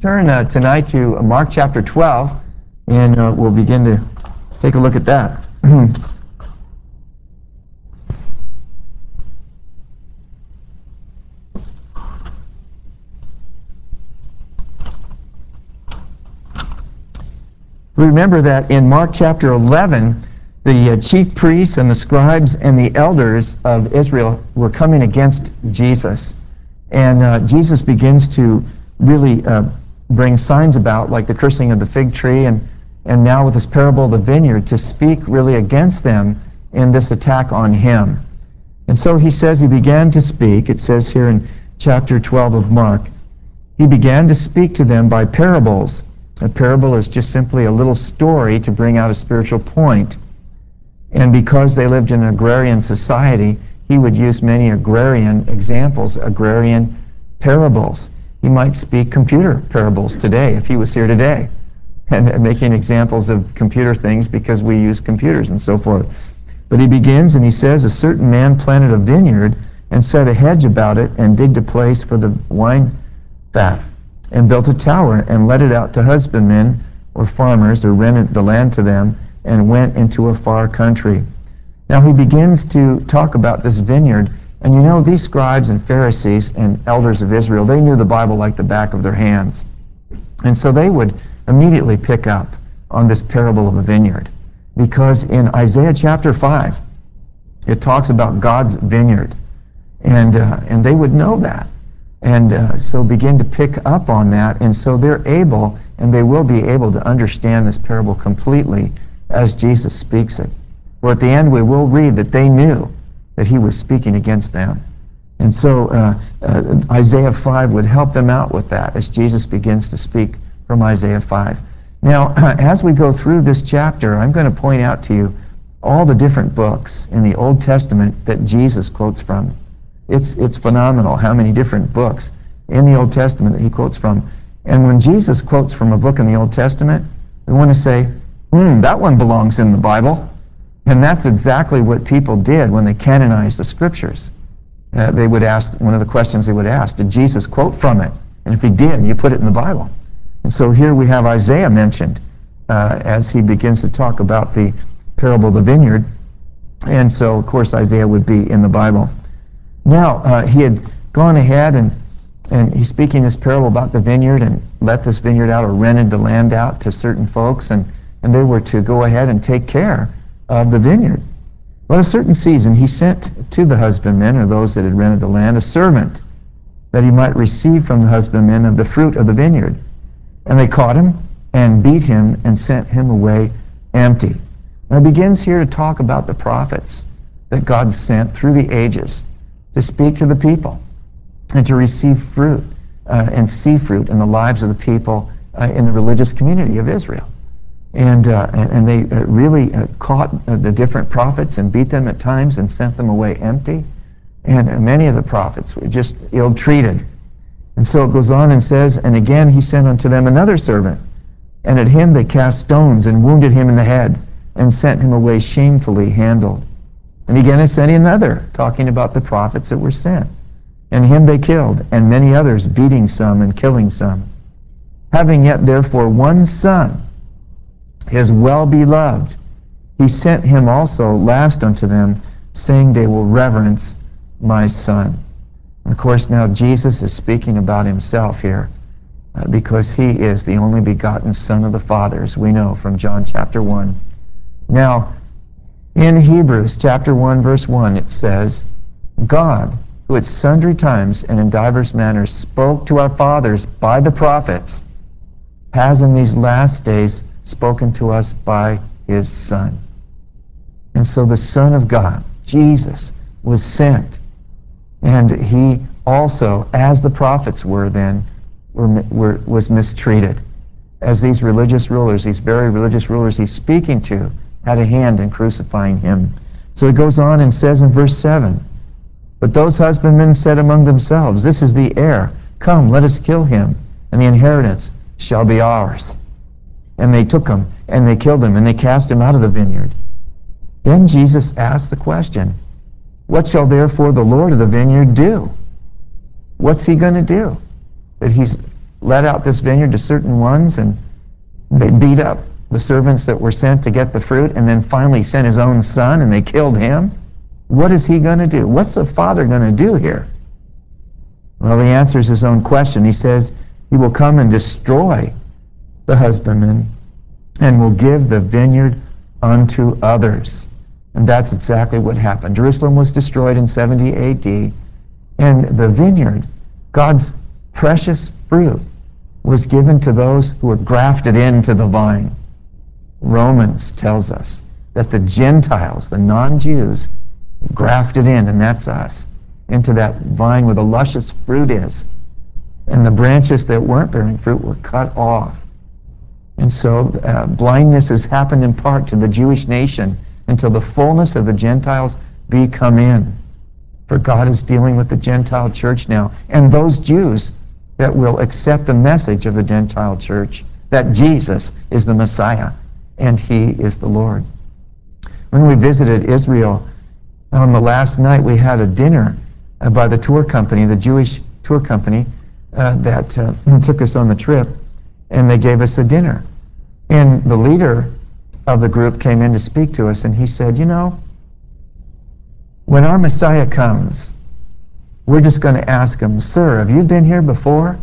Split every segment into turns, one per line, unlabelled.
Turn tonight to Mark chapter 12, and we'll begin to take a look at that. Remember that in Mark chapter 11, the chief priests and the scribes and the elders of Israel were coming against Jesus. And Jesus begins to really bring signs about, like the cursing of the fig tree, and now with this parable of the vineyard, to speak really against them in this attack on him. And so he says he began to speak. It says here in chapter 12 of Mark, he began to speak to them by parables. A parable is just simply a little story to bring out a spiritual point. And because they lived in an agrarian society, he would use many agrarian examples, agrarian parables. He might speak computer parables today if he was here today, and making examples of computer things because we use computers and so forth. But he begins and he says, a certain man planted a vineyard and set a hedge about it and digged a place for the wine fat and built a tower and let it out to husbandmen or farmers, or rented the land to them, and went into a far country. Now he begins to talk about this vineyard. And you know, these scribes and Pharisees and elders of Israel, they knew the Bible like the back of their hands. And so they would immediately pick up on this parable of the vineyard. Because in Isaiah chapter 5, it talks about God's vineyard. And they would know that. And so begin to pick up on that. And so they're able, and they will be able to understand this parable completely as Jesus speaks it. For at the end we will read that they knew that he was speaking against them. And so Isaiah 5 would help them out with that as Jesus begins to speak from Isaiah 5. Now, as we go through this chapter, I'm going to point out to you all the different books in the Old Testament that Jesus quotes from. It's phenomenal how many different books in the Old Testament that he quotes from. And when Jesus quotes from a book in the Old Testament, we want to say, that one belongs in the Bible. And that's exactly what people did when they canonized the Scriptures. They would ask, one of the questions they would ask, did Jesus quote from it? And if he did, you put it in the Bible. And so here we have Isaiah mentioned as he begins to talk about the parable of the vineyard. And so, of course, Isaiah would be in the Bible. Now, he had gone ahead and he's speaking this parable about the vineyard and let this vineyard out, or rented the land out to certain folks, and they were to go ahead and take care of the vineyard. Well, a certain season he sent to the husbandmen, or those that had rented the land, a servant, that he might receive from the husbandmen of the fruit of the vineyard. And they caught him and beat him and sent him away empty. Now it begins here to talk about the prophets that God sent through the ages to speak to the people and to receive fruit and see fruit in the lives of the people in the religious community of Israel. And they really caught the different prophets and beat them at times and sent them away empty. And many of the prophets were just ill-treated. And so it goes on and says, and again he sent unto them another servant, and at him they cast stones and wounded him in the head and sent him away shamefully handled. And again he sent another, talking about the prophets that were sent. And him they killed, and many others, beating some and killing some. Having yet therefore one son, his well-beloved, he sent him also last unto them, saying, they will reverence my son. And of course, now Jesus is speaking about himself here, because he is the only begotten Son of the Father, as we know from John chapter 1. Now, in Hebrews chapter 1, verse 1, it says, God, who at sundry times and in divers manners spoke to our fathers by the prophets, has in these last days spoken to us by his Son. And so the Son of God, Jesus, was sent. And he also, as the prophets were then, was mistreated. As these religious rulers, these very religious rulers he's speaking to, had a hand in crucifying him. So it goes on and says in verse 7, but those husbandmen said among themselves, this is the heir. Come, let us kill him, and the inheritance shall be ours. And they took him, and they killed him, and they cast him out of the vineyard. Then Jesus asked the question, what shall therefore the Lord of the vineyard do? What's he going to do? That he's let out this vineyard to certain ones, and they beat up the servants that were sent to get the fruit, and then finally sent his own son, and they killed him? What is he going to do? What's the Father going to do here? Well, he answers his own question. He says he will come and destroy the husbandman and will give the vineyard unto others. And that's exactly what happened. Jerusalem was destroyed in 70 A.D., and the vineyard, God's precious fruit, was given to those who were grafted into the vine. Romans tells us that the Gentiles, the non-Jews, grafted in, and that's us, into that vine where the luscious fruit is. And the branches that weren't bearing fruit were cut off. And so blindness has happened in part to the Jewish nation until the fullness of the Gentiles be come in. For God is dealing with the Gentile church now, and those Jews that will accept the message of the Gentile church, that Jesus is the Messiah and he is the Lord. When we visited Israel on the last night, we had a dinner by the tour company, the Jewish tour company that took us on the trip, and they gave us a dinner. And the leader of the group came in to speak to us, and he said, you know, when our Messiah comes, we're just going to ask him, sir, have you been here before?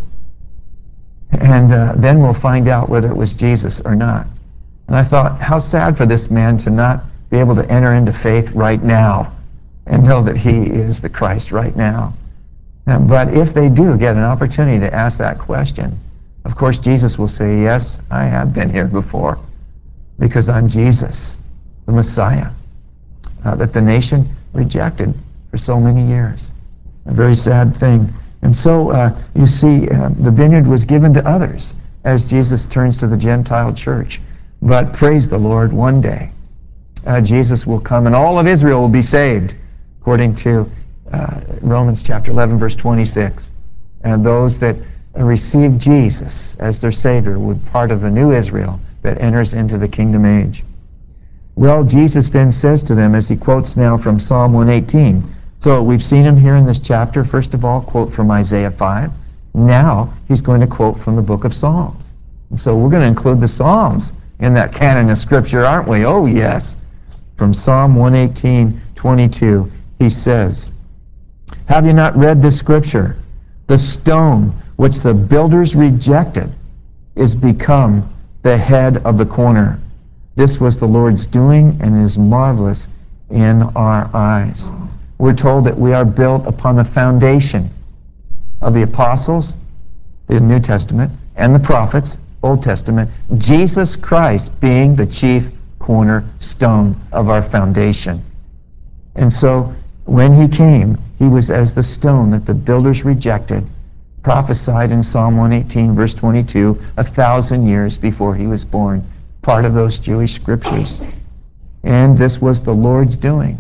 And then we'll find out whether it was Jesus or not. And I thought, how sad for this man to not be able to enter into faith right now and know that he is the Christ right now. But if they do get an opportunity to ask that question, of course Jesus will say, yes, I have been here before, because I'm Jesus, the Messiah, that the nation rejected for so many years. A very sad thing. And so you see, the vineyard was given to others as Jesus turns to the Gentile church. But praise the Lord, one day Jesus will come and all of Israel will be saved, according to Romans chapter 11, verse 26. And those that receive Jesus as their Savior would be part of the new Israel that enters into the kingdom age. Well, Jesus then says to them, as he quotes now from Psalm 118. So we've seen him here in this chapter, first of all, quote from Isaiah 5. Now he's going to quote from the book of Psalms. And so we're going to include the Psalms in that canon of Scripture, aren't we? Oh, yes. From Psalm 118:22, he says, have you not read this Scripture? The stone which the builders rejected is become the head of the corner. This was the Lord's doing and is marvelous in our eyes. We're told that we are built upon the foundation of the apostles, the New Testament, and the prophets, Old Testament, Jesus Christ being the chief cornerstone of our foundation. And so when he came, he was as the stone that the builders rejected, prophesied in Psalm 118, verse 22, 1,000 years before he was born, part of those Jewish scriptures. And this was the Lord's doing.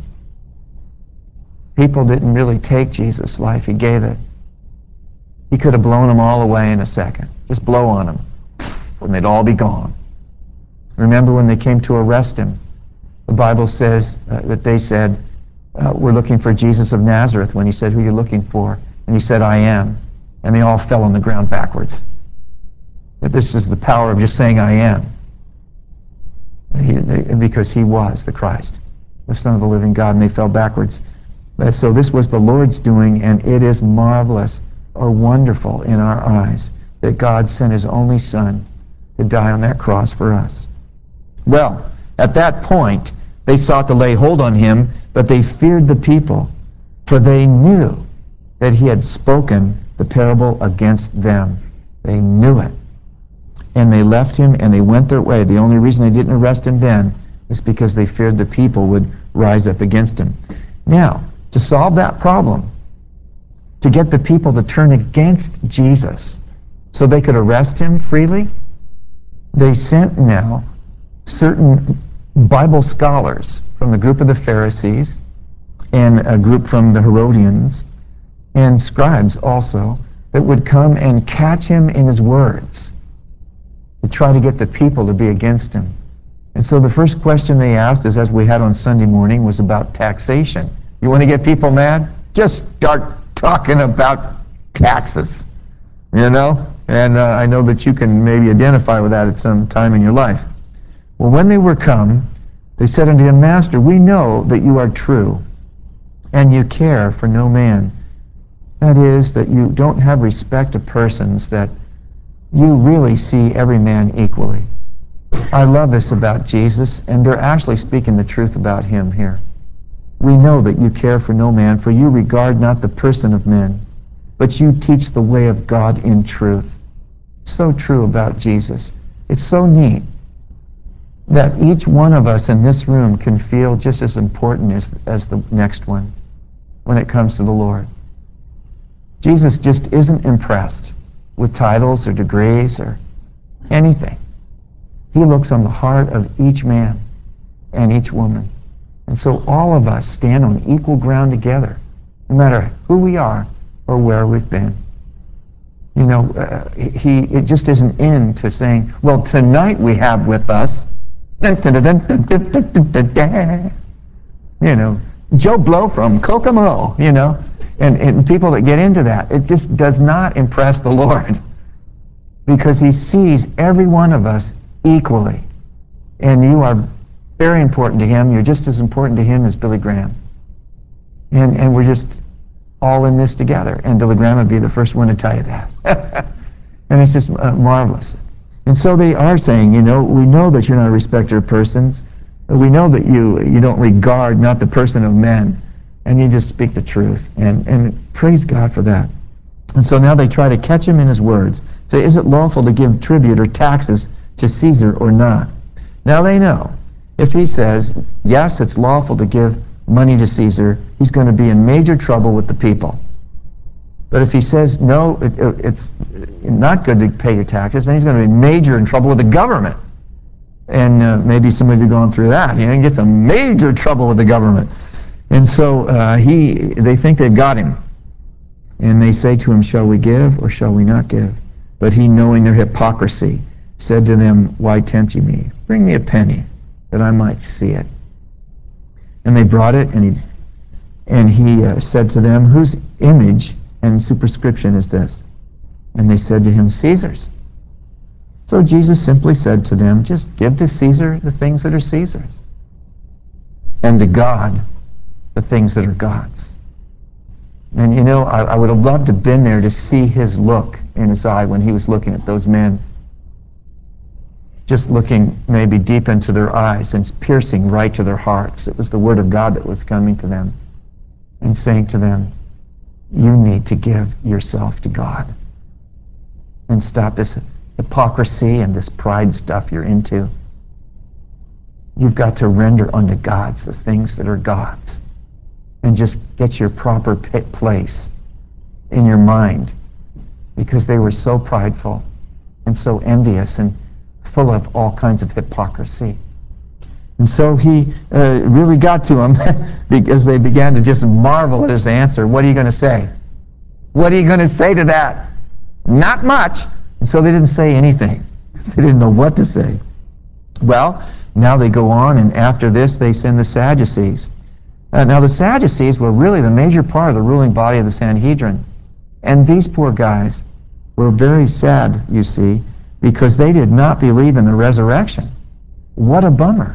People didn't really take Jesus' life. He gave it. He could have blown them all away in a second. Just blow on them, and they'd all be gone. Remember when they came to arrest him, the Bible says that they said, we're looking for Jesus of Nazareth. When he said, who are you looking for? And he said, I am. And they all fell on the ground backwards. That this is the power of just saying I am. Because he was the Christ, the Son of the living God, and they fell backwards. So this was the Lord's doing, and it is marvelous or wonderful in our eyes that God sent his only Son to die on that cross for us. Well, at that point, they sought to lay hold on him, but they feared the people, for they knew that he had spoken the parable against them. They knew it. And they left him and they went their way. The only reason they didn't arrest him then is because they feared the people would rise up against him. Now, to solve that problem, to get the people to turn against Jesus so they could arrest him freely, they sent now certain Bible scholars from the group of the Pharisees and a group from the Herodians and scribes also that would come and catch him in his words to try to get the people to be against him. And so the first question they asked is, as we had on Sunday morning, was about taxation. You want to get people mad? Just start talking about taxes. You know? And I know that you can maybe identify with that at some time in your life. Well, when they were come, they said unto him, Master, we know that you are true, and you care for no man. That is, that you don't have respect of persons, that you really see every man equally. I love this about Jesus, and they're actually speaking the truth about him here. We know that you care for no man, for you regard not the person of men, but you teach the way of God in truth. So true about Jesus. It's so neat that each one of us in this room can feel just as important as the next one when it comes to the Lord. Jesus just isn't impressed with titles or degrees or anything. He looks on the heart of each man and each woman. And so all of us stand on equal ground together, no matter who we are or where we've been. You know, it just isn't into saying, well, tonight we have with us, you know, Joe Blow from Kokomo, you know, and people that get into that. It just does not impress the Lord, because he sees every one of us equally. And you are very important to him. You're just as important to him as Billy Graham. And we're just all in this together. And Billy Graham would be the first one to tell you that. And it's just marvelous. And so they are saying, you know, we know that you're not a respecter of persons. We know that you don't regard not the person of men. And you just speak the truth. And praise God for that. And so now they try to catch him in his words. Say, is it lawful to give tribute or taxes to Caesar or not? Now they know, if he says, yes, it's lawful to give money to Caesar, he's going to be in major trouble with the people. But if he says, no, it's not good to pay your taxes, then he's going to be major in trouble with the government. And maybe some of you are going through that. He gets in major trouble with the government. And so they think they've got him. And they say to him, shall we give or shall we not give? But he, knowing their hypocrisy, said to them, why tempt you me? Bring me a penny, that I might see it. And they brought it, and he said to them, whose image and superscription is this? And they said to him, Caesar's. So Jesus simply said to them, just give to Caesar the things that are Caesar's, and to God the things that are God's. And you know, I would have loved to have been there to see his look in his eye when he was looking at those men. Just looking maybe deep into their eyes and piercing right to their hearts. It was the Word of God that was coming to them and saying to them, you need to give yourself to God and stop this hypocrisy and this pride stuff you're into. You've got to render unto God the things that are God's, and just get your proper place in your mind, because they were so prideful and so envious and full of all kinds of hypocrisy. And so he really got to them because they began to just marvel at his answer. What are you going to say? What are you going to say to that? Not much. And so they didn't say anything. They didn't know what to say. Well, now they go on, and after this they send the Sadducees. Now the Sadducees were really the major part of the ruling body of the Sanhedrin. And these poor guys were very sad, you see, because they did not believe in the resurrection. What a bummer.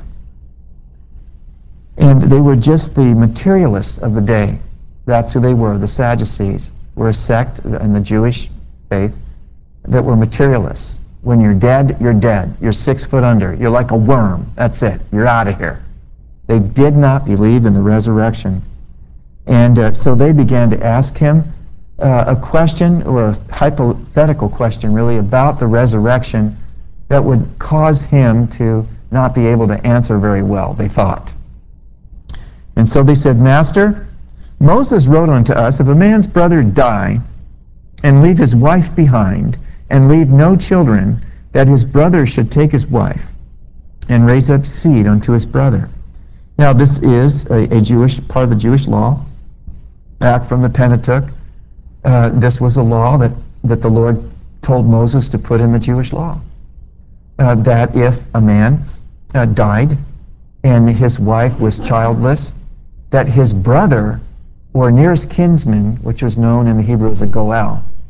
And they were just the materialists of the day. That's who they were. The Sadducees were a sect in the Jewish faith that were materialists. When you're dead, you're dead. You're 6 foot under. You're like a worm. That's it. You're out of here. They did not believe in the resurrection. And so they began to ask him a question, or a hypothetical question really, about the resurrection that would cause him to not be able to answer very well, they thought. And so they said, Master, Moses wrote unto us, if a man's brother die and leave his wife behind and leave no children, that his brother should take his wife and raise up seed unto his brother. Now this is a Jewish part of the Jewish law, back from the Pentateuch. This was a law that the Lord told Moses to put in the Jewish law, that if a man died and his wife was childless, that his brother or nearest kinsman, which was known in the Hebrew as a goel,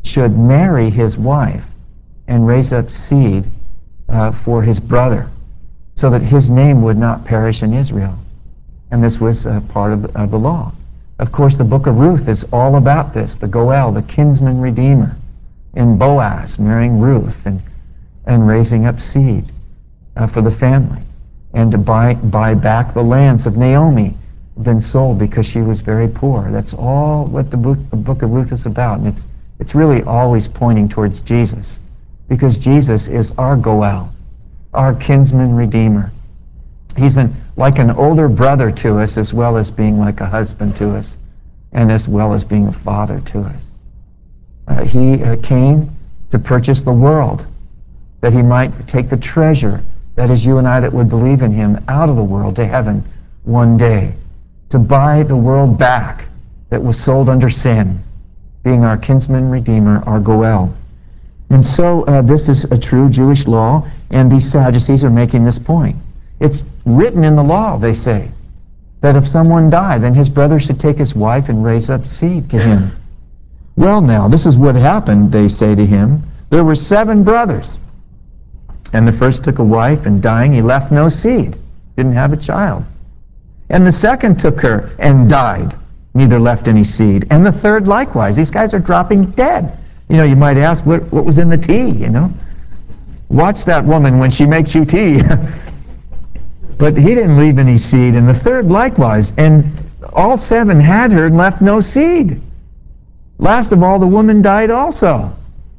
should marry his wife and raise up seed for his brother, so that his name would not perish in Israel. And this was part of the law. Of course, the book of Ruth is all about this, the Goel, the kinsman redeemer, in Boaz marrying Ruth and raising up seed for the family, and to buy back the lands of Naomi, been sold because she was very poor. That's all what the book of Ruth is about, and it's really always pointing towards Jesus, because Jesus is our Goel, our kinsman redeemer. He's like an older brother to us, as well as being like a husband to us, and as well as being a father to us. He came to purchase the world, that he might take the treasure, that is you and I that would believe in him, out of the world to heaven one day, to buy the world back that was sold under sin, being our kinsman redeemer, our Goel. And so this is a true Jewish law, and these Sadducees are making this point. It's written in the law, they say, that if someone died, then his brother should take his wife and raise up seed to him. Well, now, this is what happened, they say to him. There were 7 brothers, and the first took a wife, and dying, he left no seed, didn't have a child. And the second took her and died, neither left any seed. And the third likewise. These guys are dropping dead. You might ask, what was in the tea, Watch that woman when she makes you tea. But he didn't leave any seed, and the third likewise. And all 7 had her and left no seed. Last of all, the woman died also.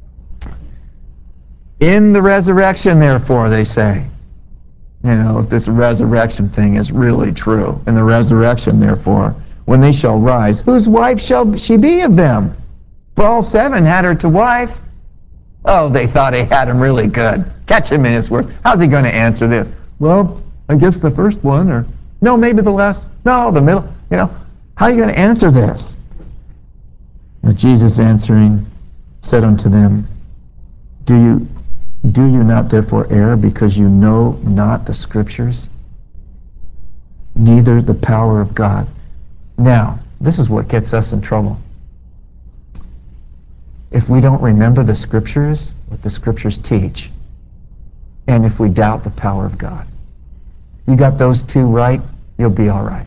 In the resurrection, therefore, they say. If this resurrection thing is really true. In the resurrection, therefore, when they shall rise, whose wife shall she be of them? For all 7 had her to wife. Oh, they thought he had him really good. Catch him in his word. How's he going to answer this? Well, I guess the first one, or no, maybe the last. No, the middle. How are you going to answer this? And Jesus answering said unto them, Do you not therefore err, because you know not the Scriptures, neither the power of God? Now, this is what gets us in trouble. If we don't remember the Scriptures, what the Scriptures teach, and if we doubt the power of God, you got those 2 right, you'll be all right.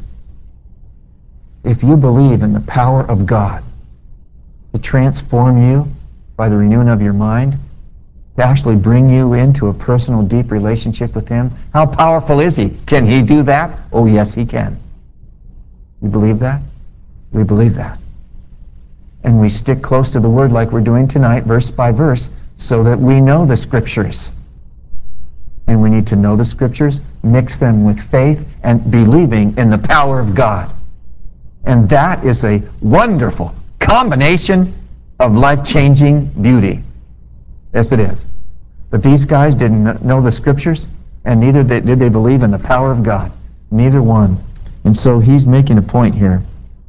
If you believe in the power of God to transform you by the renewing of your mind, to actually bring you into a personal, deep relationship with him, how powerful is he? Can he do that? Oh, yes, he can. You believe that? We believe that. And we stick close to the Word like we're doing tonight, verse by verse, so that we know the Scriptures. And we need to know the Scriptures, mix them with faith, and believing in the power of God. And that is a wonderful combination of life-changing beauty. Yes, it is. But these guys didn't know the Scriptures, and neither did they believe in the power of God. Neither one. And so he's making a point here.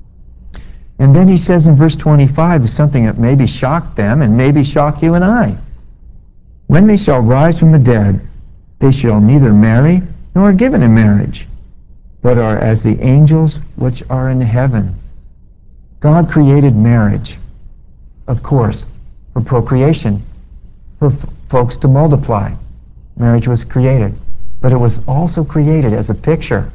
And then he says in verse 25 something that maybe shocked them and maybe shock you and I. When they shall rise from the dead, they shall neither marry nor are given in marriage, but are as the angels which are in heaven. God created marriage, of course, for procreation, for folks to multiply. Marriage was created, but it was also created as a picture.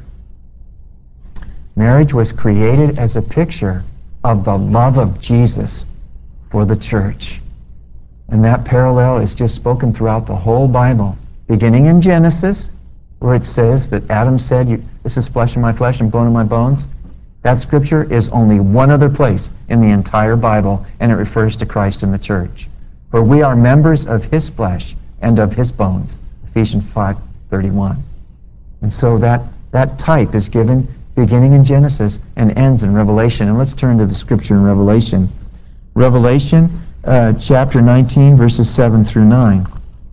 Marriage was created as a picture of the love of Jesus for the church. And that parallel is just spoken throughout the whole Bible, beginning in Genesis, where it says that Adam said, this is flesh of my flesh and bone of my bones. That scripture is only one other place in the entire Bible, and it refers to Christ and the church. For we are members of his flesh and of his bones, Ephesians 5:31. And so that type is given beginning in Genesis and ends in Revelation. And let's turn to the scripture in Revelation. Revelation chapter 19, verses 7 through 9.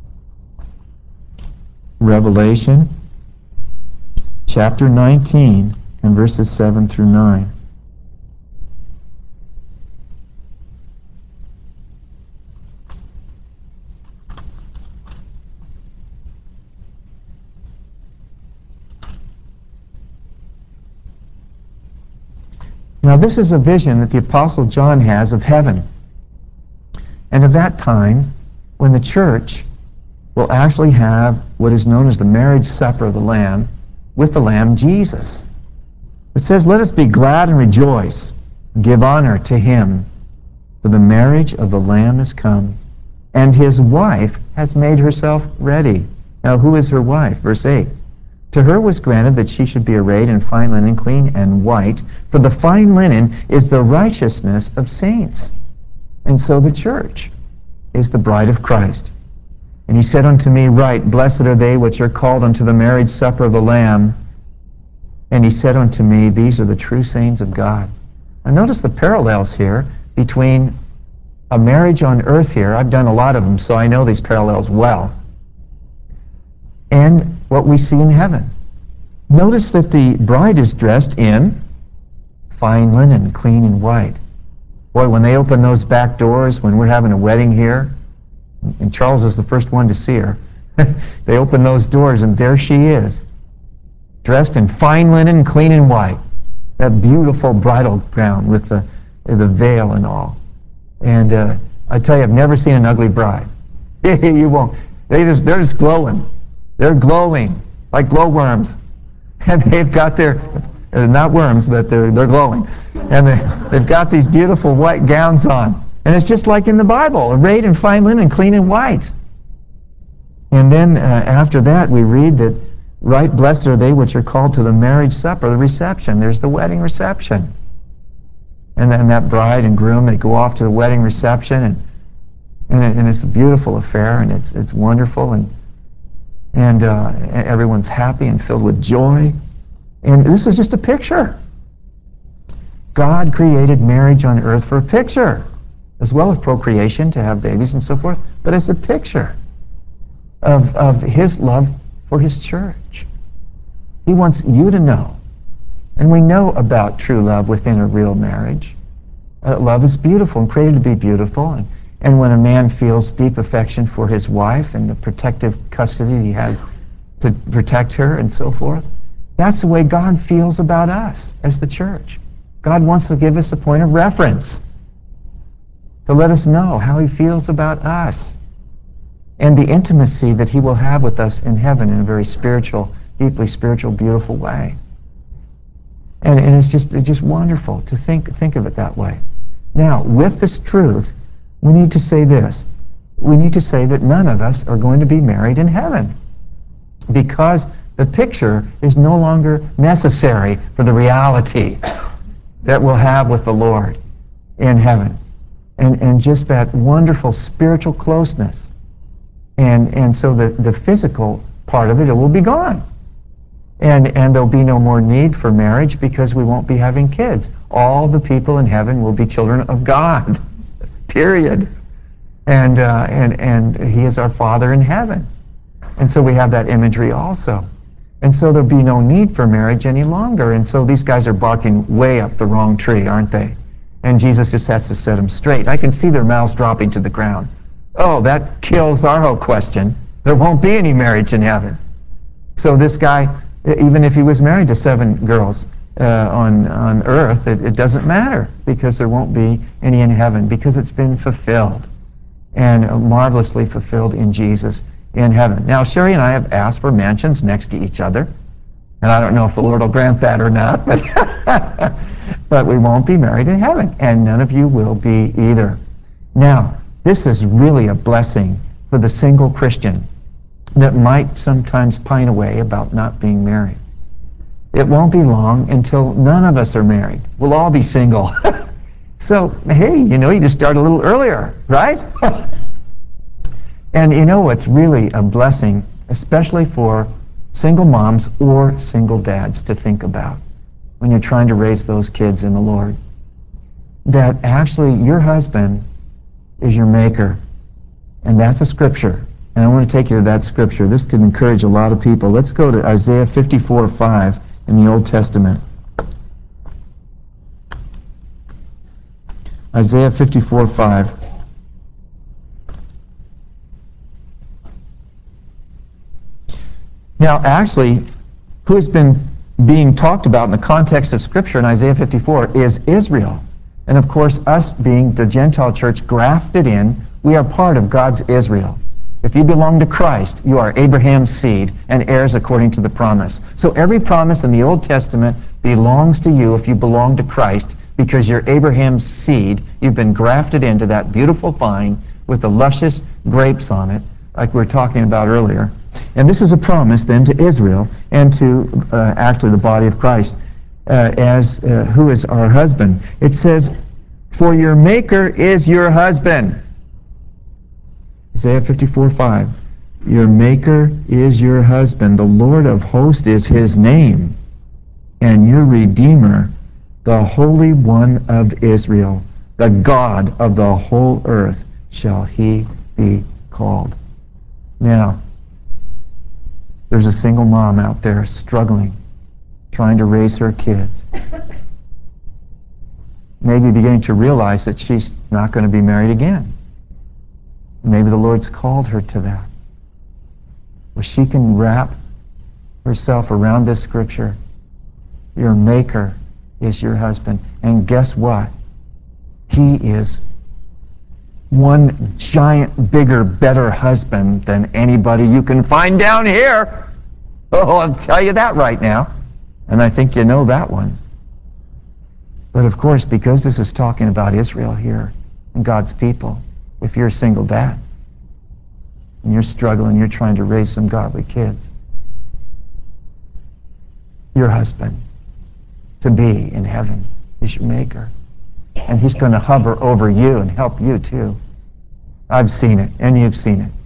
Revelation chapter 19 and verses 7 through 9. Now this is a vision that the Apostle John has of heaven. And of that time, when the church will actually have what is known as the marriage supper of the Lamb, with the Lamb, Jesus. It says, "Let us be glad and rejoice, give honor to him, for the marriage of the Lamb is come, and his wife has made herself ready." Now, who is her wife? Verse 8. "To her was granted that she should be arrayed in fine linen, clean and white, for the fine linen is the righteousness of saints." And so the church is the bride of Christ. "And he said unto me, Right, blessed are they which are called unto the marriage supper of the Lamb. And he said unto me, These are the true saints of God." And notice the parallels here between a marriage on earth here. I've done a lot of them, so I know these parallels well. And what we see in heaven. Notice that the bride is dressed in fine linen, clean and white. Boy, when they open those back doors, when we're having a wedding here, and Charles is the first one to see her, they open those doors and there she is, dressed in fine linen, clean and white. That beautiful bridal gown with the veil and all. And I tell you, I've never seen an ugly bride. You won't. They're just glowing. They're glowing like glowworms. And they've got their, not worms, but they're glowing. And they've got these beautiful white gowns on. And it's just like in the Bible, arrayed in fine linen, clean and white. And then after that, we read that, right, blessed are they which are called to the marriage supper, the reception. There's the wedding reception. And then that bride and groom, they go off to the wedding reception, and it's a beautiful affair, and it's wonderful, and everyone's happy and filled with joy. And this is just a picture. God created marriage on earth for a picture, as well as procreation, to have babies and so forth, but it's a picture of his love for his church. He wants you to know, and we know about true love within a real marriage. Love is beautiful and created to be beautiful, and when a man feels deep affection for his wife and the protective custody he has to protect her and so forth, that's the way God feels about us as the church. God wants to give us a point of reference to let us know how he feels about us and the intimacy that he will have with us in heaven in a very spiritual, deeply spiritual, beautiful way. And it's just wonderful to think of it that way. Now, with this truth, we need to say this. We need to say that none of us are going to be married in heaven, because the picture is no longer necessary for the reality that we'll have with the Lord in heaven. And just that wonderful spiritual closeness. And so the physical part of it will be gone. And there'll be no more need for marriage because we won't be having kids. All the people in heaven will be children of God, period. And he is our Father in heaven. And so we have that imagery also. And so there'll be no need for marriage any longer. And so these guys are barking way up the wrong tree, aren't they? And Jesus just has to set them straight. I can see their mouths dropping to the ground. Oh, that kills our whole question. There won't be any marriage in heaven. So this guy, even if he was married to 7 girls on earth, it doesn't matter, because there won't be any in heaven, because it's been fulfilled, and marvelously fulfilled in Jesus in heaven. Now, Sherry and I have asked for mansions next to each other, and I don't know if the Lord will grant that or not, but we won't be married in heaven, and none of you will be either. Now, this is really a blessing for the single Christian that might sometimes pine away about not being married. It won't be long until none of us are married. We'll all be single. So, hey, you just start a little earlier, right? And it's really a blessing, especially for single moms or single dads, to think about when you're trying to raise those kids in the Lord, that actually your husband is your maker. And that's a scripture. And I want to take you to that scripture. This could encourage a lot of people. Let's go to Isaiah 54:5 in the Old Testament. Isaiah 54:5. Now, actually, who has been being talked about in the context of Scripture in Isaiah 54 is Israel. And of course, us being the Gentile church grafted in We are part of God's Israel. If you belong to Christ, you are Abraham's seed and heirs according to the promise. So every promise in the Old Testament belongs to you if you belong to Christ, because you're Abraham's seed. You've been grafted into that beautiful vine with the luscious grapes on it, like we were talking about earlier. And this is a promise then to Israel and to actually the body of Christ, who is our husband. It says, "For your Maker is your husband." Isaiah 54:5. Your Maker is your husband. The Lord of hosts is his name. And your Redeemer, the Holy One of Israel, the God of the whole earth, shall he be called. Now, there's a single mom out there struggling, trying to raise her kids. Maybe beginning to realize that she's not going to be married again. Maybe the Lord's called her to that, where she can wrap herself around this scripture. Your Maker is your husband. And guess what? He is one giant, bigger, better husband than anybody you can find down here. Oh, I'll tell you that right now. And I think you know that one. But of course, because this is talking about Israel here and God's people, if you're a single dad and you're struggling, you're trying to raise some godly kids, your husband to be in heaven is your Maker. And he's going to hover over you and help you too. I've seen it, and you've seen it.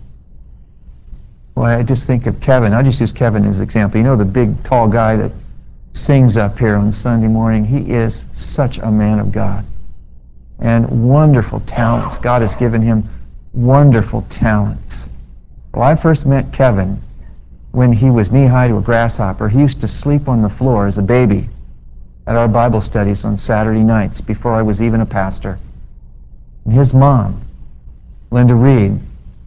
Well, I just think of Kevin. I'll just use Kevin as an example. You know the big, tall guy that sings up here on Sunday morning? He is such a man of God. And wonderful talents. God has given him wonderful talents. Well, I first met Kevin when he was knee-high to a grasshopper. He used to sleep on the floor as a baby at our Bible studies on Saturday nights before I was even a pastor. And his mom, Linda Reed,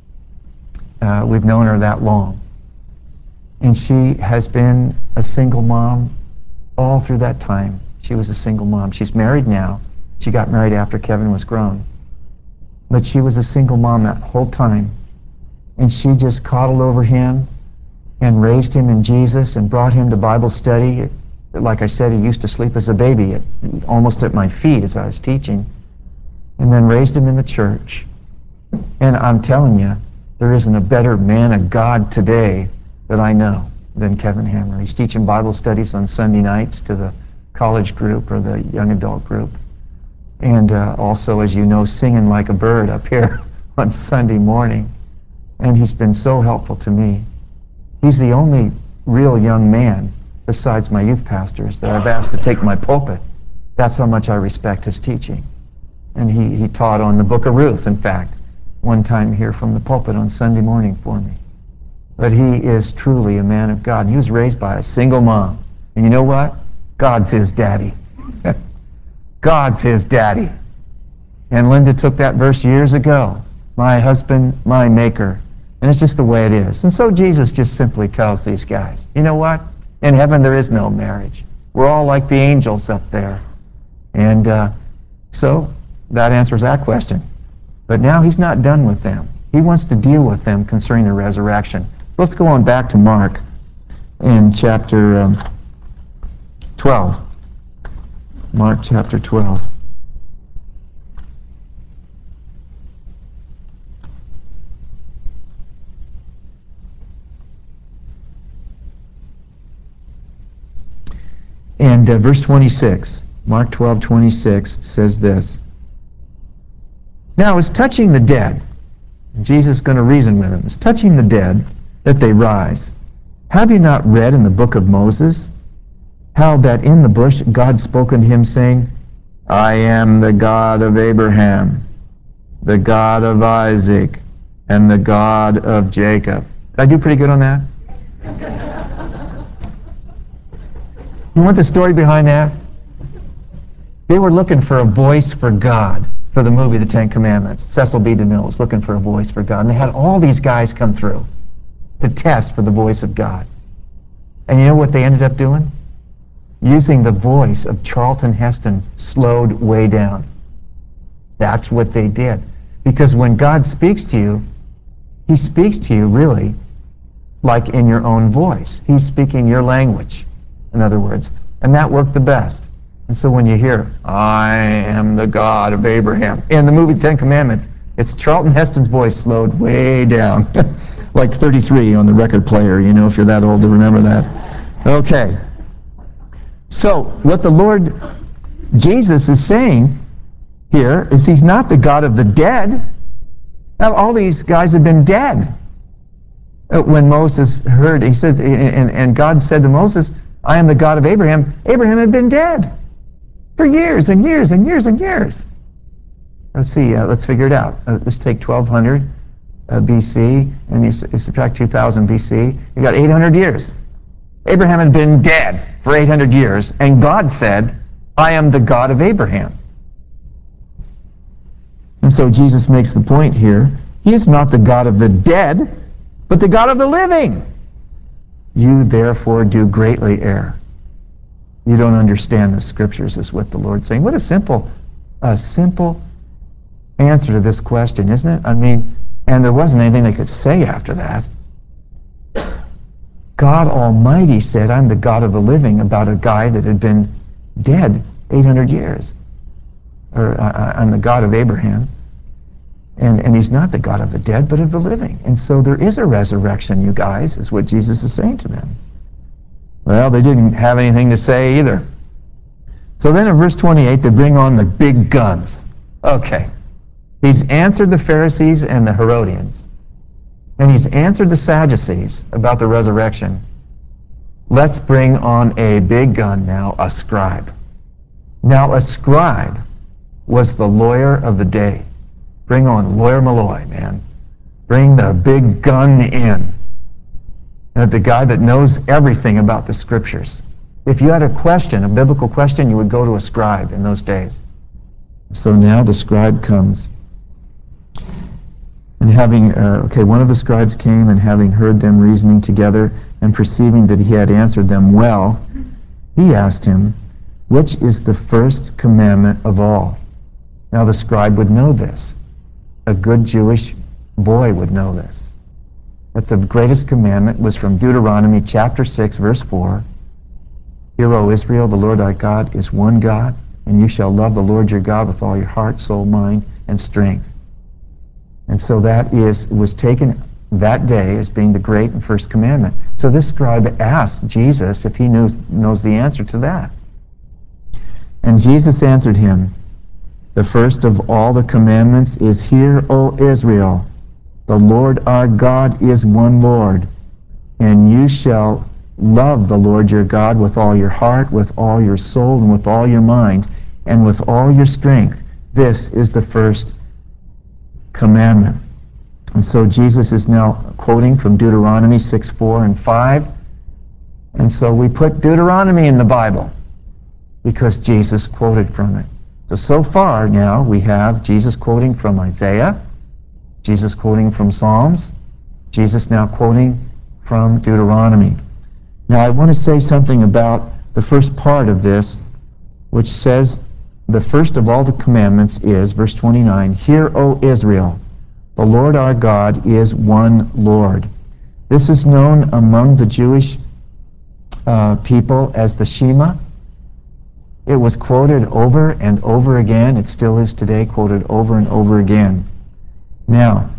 we've known her that long. And she has been a single mom all through that time. She was a single mom. She's married now. She got married after Kevin was grown. But she was a single mom that whole time. And she just coddled over him and raised him in Jesus and brought him to Bible study. Like I said, he used to sleep as a baby, almost at my feet as I was teaching. And then raised him in the church. And I'm telling you, there isn't a better man of God today that I know than Kevin Hammer. He's teaching Bible studies on Sunday nights to the college group or the young adult group. And also, as you know, singing like a bird up here on Sunday morning. And he's been so helpful to me. He's the only real young man, besides my youth pastors, that I've asked to take my pulpit. That's how much I respect his teaching. And he taught on the book of Ruth, in fact, one time here from the pulpit on Sunday morning for me. But he is truly a man of God. And he was raised by a single mom. And you know what? God's his daddy. God's his daddy. And Linda took that verse years ago. My husband, my Maker. And it's just the way it is. And so Jesus just simply tells these guys, you know what? In heaven there is no marriage. We're all like the angels up there. And so that answers that question. But now he's not done with them. He wants to deal with them concerning the resurrection. So let's go on back to Mark in chapter 12. Mark chapter 12. And verse 26, Mark 12:26 says this. Now, it's touching the dead. Jesus is going to reason with them. It's touching the dead that they rise. Have you not read in the book of Moses how that in the bush God spoke unto him, saying, I am the God of Abraham, the God of Isaac, and the God of Jacob. Did I do pretty good on that? You want the story behind that? They were looking for a voice for God for the movie The Ten Commandments. Cecil B. DeMille was looking for a voice for God. And they had all these guys come through to test for the voice of God. And you know what they ended up doing? Using the voice of Charlton Heston slowed way down. That's what they did. Because when God speaks to you, he speaks to you really like in your own voice. He's speaking your language, in other words. And that worked the best. And so when you hear, I am the God of Abraham, in the movie Ten Commandments, it's Charlton Heston's voice slowed way down, like 33 on the record player, if you're that old to remember that. Okay. So what the Lord Jesus is saying here is he's not the God of the dead. Now, all these guys have been dead. When Moses heard, he said, and God said to Moses, I am the God of Abraham. Abraham had been dead for years and years and years and years. Let's see, let's figure it out. Let's take 1200 BC, and you subtract 2000 BC. You got 800 years. Abraham had been dead for 800 years, and God said, I am the God of Abraham. And so Jesus makes the point here, he is not the God of the dead, but the God of the living. You therefore do greatly err. You don't understand the scriptures, is what the Lord's saying. What a simple answer to this question, isn't it? I mean, and there wasn't anything they could say after that. God Almighty said, I'm the God of the living, about a guy that had been dead 800 years. Or I'm the God of Abraham. And he's not the God of the dead, but of the living. And so there is a resurrection, you guys, is what Jesus is saying to them. Well, they didn't have anything to say either. So then in verse 28, they bring on the big guns. Okay. He's answered the Pharisees and the Herodians. And he's answered the Sadducees about the resurrection. Let's bring on a big gun now, a scribe. Now, a scribe was the lawyer of the day. Bring on Lawyer Malloy, man. Bring the big gun in. The guy that knows everything about the scriptures. If you had a question, a biblical question, you would go to a scribe in those days. So now the scribe comes. And one of the scribes came, and having heard them reasoning together, and perceiving that he had answered them well, he asked him, which is the first commandment of all? Now the scribe would know this. A good Jewish boy would know this. That the greatest commandment was from Deuteronomy chapter 6, verse 4. Hear, O Israel, the Lord thy God is one God, and you shall love the Lord your God with all your heart, soul, mind, and strength. And so that was taken that day as being the great and first commandment. So this scribe asked Jesus if he knows the answer to that. And Jesus answered him, the first of all the commandments is, Hear, O Israel, the Lord our God is one Lord, and you shall love the Lord your God with all your heart, with all your soul, and with all your mind, and with all your strength. This is the first commandment. And so Jesus is now quoting from Deuteronomy 6, 4, and 5. And so we put Deuteronomy in the Bible because Jesus quoted from it. So far now we have Jesus quoting from Isaiah, Jesus quoting from Psalms, Jesus now quoting from Deuteronomy. Now I want to say something about the first part of this, which says the first of all the commandments is, verse 29, Hear, O Israel, the Lord our God is one Lord. This is known among the Jewish people as the Shema. It was quoted over and over again. It still is today, quoted over and over again. Now,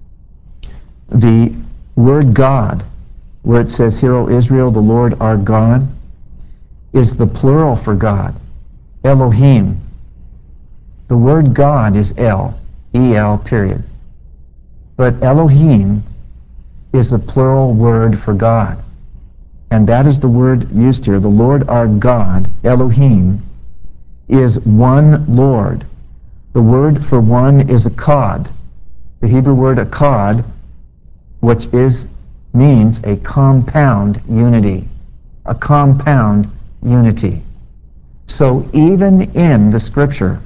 the word God, where it says, Hear, O Israel, the Lord our God, is the plural for God, Elohim. The word God is El, E-L, period. But Elohim is a plural word for God. And that is the word used here. The Lord our God, Elohim, is one Lord. The word for one is akkad. The Hebrew word akkad, which means a compound unity. A compound unity. So even in the scripture,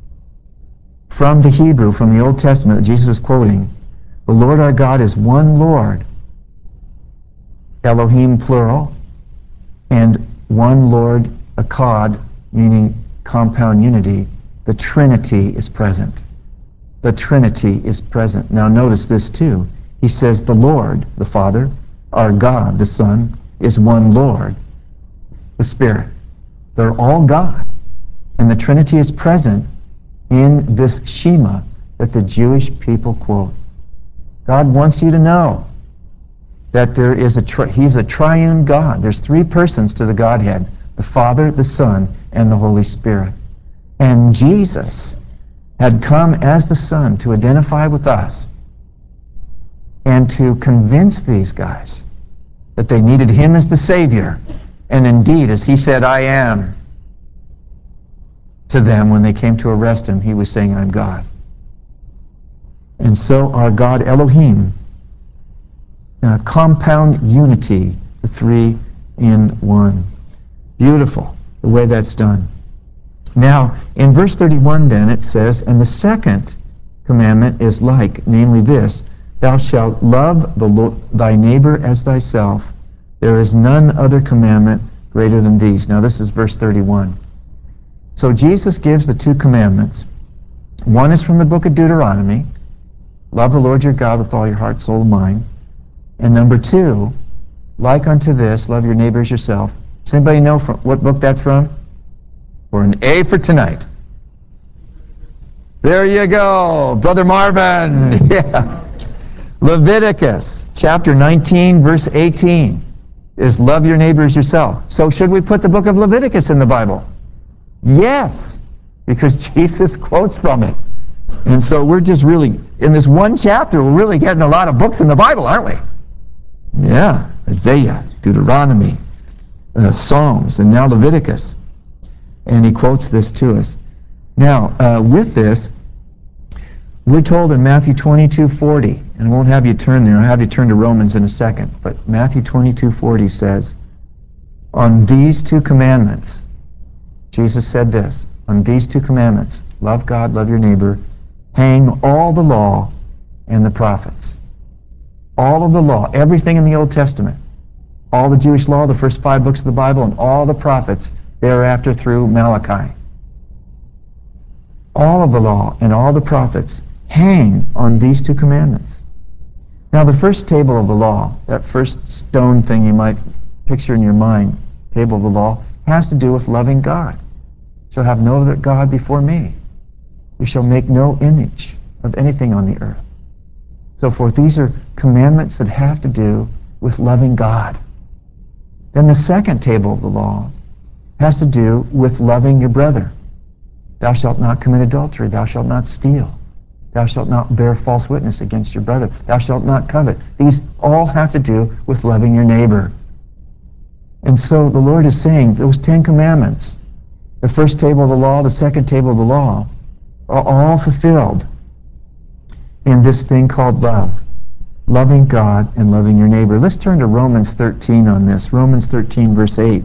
from the Hebrew, from the Old Testament that Jesus is quoting, the Lord our God is one Lord, Elohim plural, and one Lord, akkad, meaning compound unity. The Trinity is present. the Trinity is present. Now notice this too. He says the Lord, the Father, our God, the Son, is one Lord, the Spirit. They're all God. And the Trinity is present in this Shema that the Jewish people quote. God wants you to know that there is He's a triune God. There's three persons to the Godhead, the Father, the Son, and the Holy Spirit. And Jesus had come as the Son to identify with us and to convince these guys that they needed Him as the Savior. And indeed, as He said, I am, to them when they came to arrest Him, He was saying, I'm God. And so our God Elohim, compound unity, the three in one. Beautiful, the way that's done. Now, in verse 31 then, it says, and the second commandment is like, namely this, thou shalt love thy neighbor as thyself. There is none other commandment greater than these. Now, this is verse 31. So Jesus gives the two commandments. One is from the book of Deuteronomy, love the Lord your God with all your heart, soul, and mind. And number two, like unto this, love your neighbor as yourself. Does anybody know from what book that's from? For an A for tonight. There you go, Brother Marvin. Yeah. Leviticus chapter 19, verse 18 is love your neighbor as yourself. So should we put the book of Leviticus in the Bible? Yes, because Jesus quotes from it. And so we're just really, in this one chapter, we're really getting a lot of books in the Bible, aren't we? Yeah, Isaiah, Deuteronomy, Psalms, and now Leviticus. And he quotes this to us. Now, with this, we're told in Matthew 22:40, and I won't have you turn there, I'll have you turn to Romans in a second, but Matthew 22:40 says, on these two commandments, Jesus said this, on these two commandments, love God, love your neighbor, hang all the law and the prophets. All of the law, everything in the Old Testament, all the Jewish law, the first 5 books of the Bible, and all the prophets thereafter through Malachi. All of the law and all the prophets hang on these two commandments. Now the first table of the law, that first stone thing you might picture in your mind, table of the law, has to do with loving God. You shall have no other God before me. You shall make no image of anything on the earth. So forth. These are commandments that have to do with loving God. Then the second table of the law has to do with loving your brother. Thou shalt not commit adultery. Thou shalt not steal. Thou shalt not bear false witness against your brother. Thou shalt not covet. These all have to do with loving your neighbor. And so the Lord is saying those 10 commandments, the first table of the law, the second table of the law, are all fulfilled in this thing called love. Loving God and loving your neighbor. Let's turn to Romans 13 on this. Romans 13, verse 8.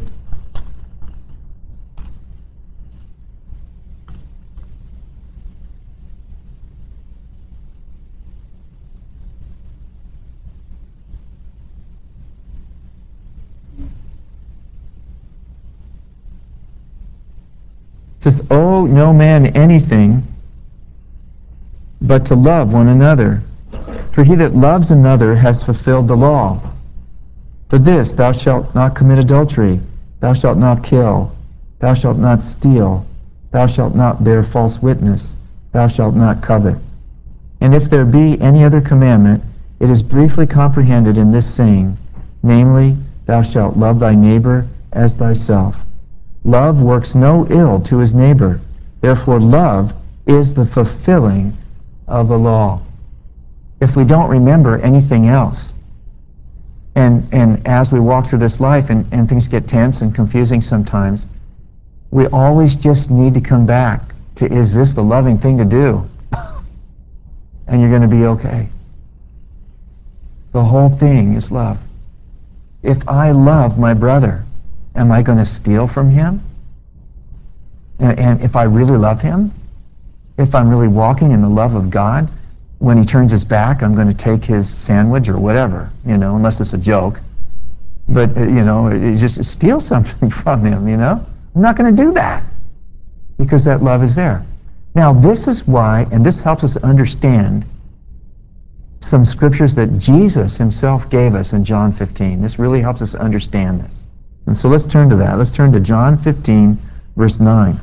It says, owe no man anything but to love one another. For he that loves another has fulfilled the law. For this, thou shalt not commit adultery, thou shalt not kill, thou shalt not steal, thou shalt not bear false witness, thou shalt not covet. And if there be any other commandment, it is briefly comprehended in this saying, namely, thou shalt love thy neighbor as thyself. Love works no ill to his neighbor. Therefore, love is the fulfilling of the law. If we don't remember anything else, and as we walk through this life and things get tense and confusing sometimes, we always just need to come back to, is this the loving thing to do? And you're going to be okay. The whole thing is love. If I love my brother, am I going to steal from him? And if I really love him, if I'm really walking in the love of God, when he turns his back, I'm going to take his sandwich or whatever, unless it's a joke. But, just steal something from him, I'm not going to do that because that love is there. Now, this is why, and this helps us understand some scriptures that Jesus himself gave us in John 15. This really helps us understand this. And so let's turn to that. Let's turn to John 15, verse 9.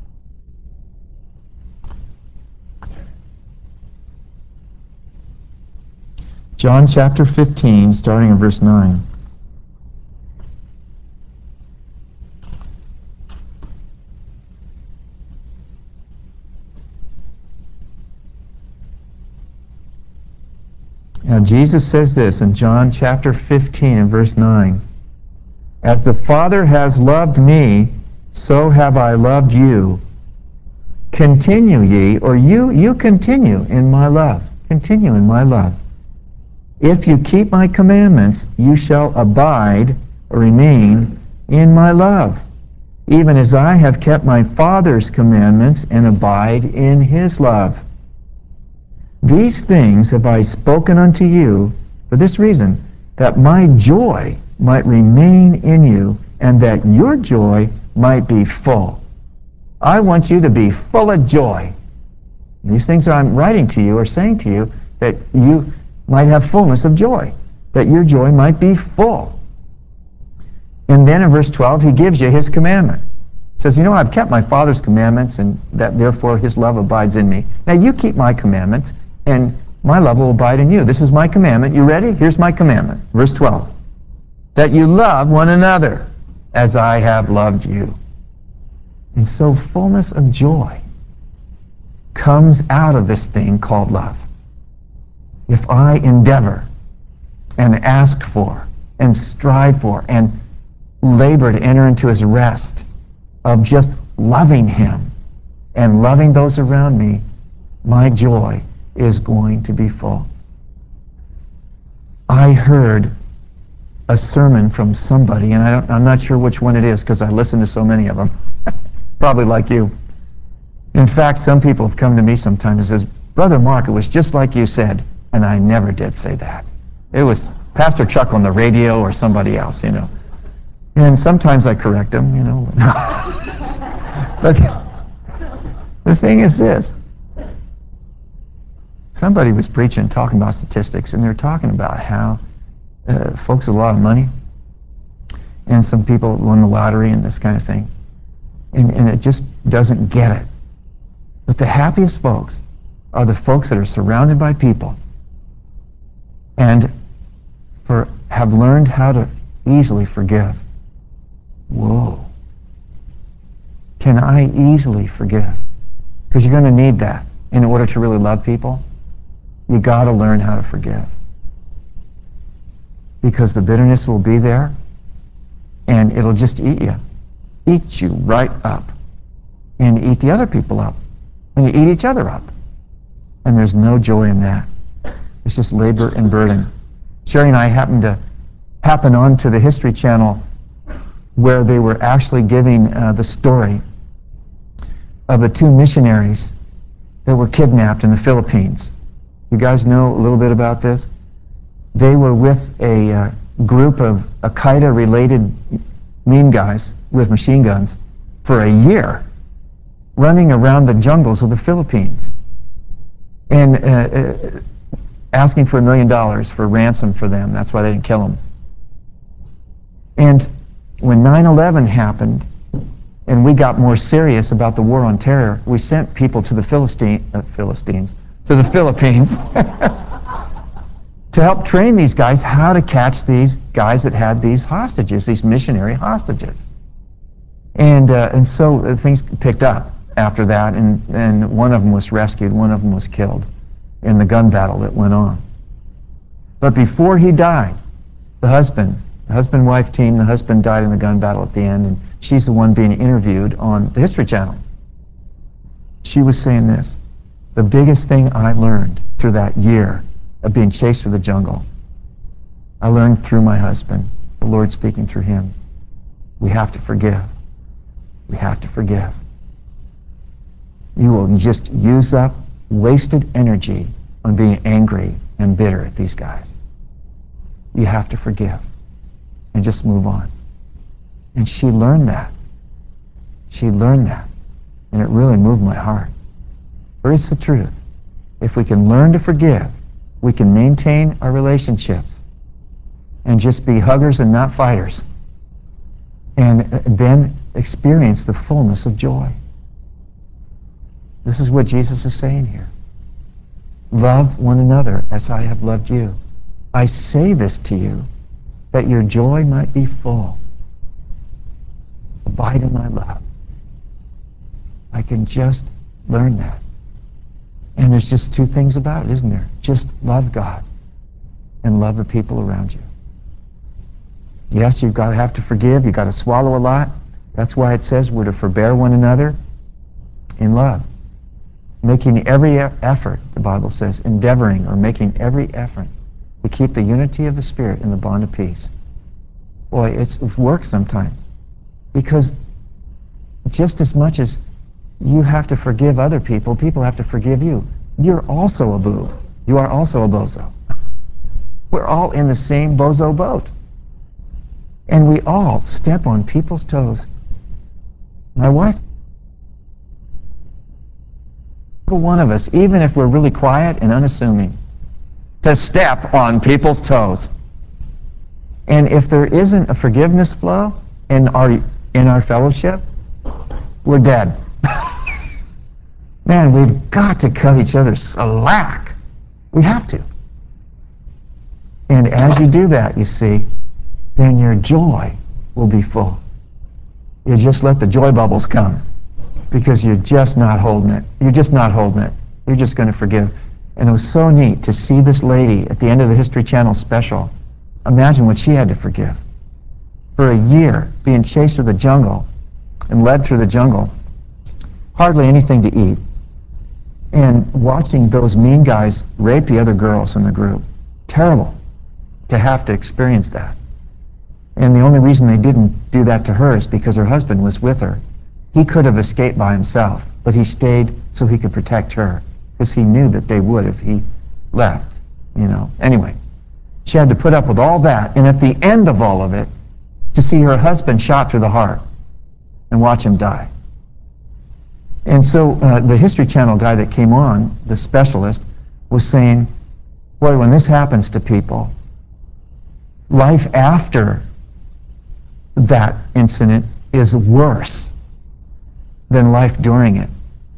John chapter 15, starting in verse 9. Now Jesus says this in John chapter 15 and verse 9. As the Father has loved me, so have I loved you. Continue ye, or you continue in my love. Continue in my love. If you keep my commandments, you shall abide or remain in my love, even as I have kept my Father's commandments and abide in his love. These things have I spoken unto you for this reason, that my joy might remain in you, and that your joy might be full. I want you to be full of joy. These things that I'm writing to you or saying to you, that you might have fullness of joy, that your joy might be full. And then in verse 12, he gives you his commandment. He says, I've kept my Father's commandments, and that therefore his love abides in me. Now you keep my commandments, and my love will abide in you. This is my commandment. You ready? Here's my commandment. Verse 12. That you love one another as I have loved you. And so fullness of joy comes out of this thing called love. If I endeavor and ask for and strive for and labor to enter into his rest of just loving him and loving those around me, my joy is going to be full. I heard a sermon from somebody, and I'm not sure which one it is because I listen to so many of them, probably like you. In fact, some people have come to me sometimes and says, Brother Mark, it was just like you said, and I never did say that. It was Pastor Chuck on the radio or somebody else, And sometimes I correct them, But the thing is this. Somebody was preaching, talking about statistics, and they're talking about how folks with a lot of money, and some people won the lottery and this kind of thing, and it just doesn't get it. But the happiest folks are the folks that are surrounded by people and have learned how to easily forgive. Whoa. Can I easily forgive? Because you're going to need that in order to really love people. You got to learn how to forgive. Because the bitterness will be there, and it'll just eat you right up, and eat the other people up, and you eat each other up. And there's no joy in that. It's just labor and burden. Sherry and I happened on to the History Channel where they were actually giving the story of the two missionaries that were kidnapped in the Philippines. You guys know a little bit about this? They were with a group of Al-Qaeda-related mean guys with machine guns for a year, running around the jungles of the Philippines and asking for $1 million for ransom for them. That's why they didn't kill them. And when 9/11 happened, and we got more serious about the war on terror, we sent people to the Philippines to help train these guys how to catch these guys that had these hostages, these missionary hostages. And so things picked up after that, and one of them was rescued, one of them was killed in the gun battle that went on. But before he died, the husband-wife team, the husband died in the gun battle at the end, and she's the one being interviewed on the History Channel. She was saying this: the biggest thing I learned through that year of being chased through the jungle, I learned through my husband, the Lord speaking through him. We have to forgive. We have to forgive. You will just use up wasted energy on being angry and bitter at these guys. You have to forgive and just move on. And she learned that. She learned that. And it really moved my heart. Here's the truth. If we can learn to forgive, we can maintain our relationships and just be huggers and not fighters, and then experience the fullness of joy. This is what Jesus is saying here. Love one another as I have loved you. I say this to you, that your joy might be full. Abide in my love. I can just learn that. And there's just two things about it, isn't there? Just love God and love the people around you. Yes, you've got to have to forgive. You've got to swallow a lot. That's why it says we're to forbear one another in love. Making every effort, the Bible says, endeavoring or making every effort to keep the unity of the Spirit in the bond of peace. Boy, it's work sometimes. Because just as much as you have to forgive other people, people have to forgive you. You're also a boob. You are also a bozo. We're all in the same bozo boat. And we all step on people's toes. My wife, one of us, even if we're really quiet and unassuming, to step on people's toes. And if there isn't a forgiveness flow in our fellowship, we're dead. Man, we've got to cut each other slack. We have to. And as you do that, you see, then your joy will be full. You just let the joy bubbles come because you're just not holding it. You're just not holding it. You're just going to forgive. And it was so neat to see this lady at the end of the History Channel special. Imagine what she had to forgive. For a year, being chased through the jungle and led through the jungle, hardly anything to eat, and watching those mean guys rape the other girls in the group. Terrible to have to experience that. And the only reason they didn't do that to her is because her husband was with her. He could have escaped by himself, but he stayed so he could protect her, because he knew that they would if he left, you know. Anyway, she had to put up with all that, and at the end of all of it, to see her husband shot through the heart and watch him die. And so the History Channel guy that came on, the specialist, was saying, boy, when this happens to people, life after that incident is worse than life during it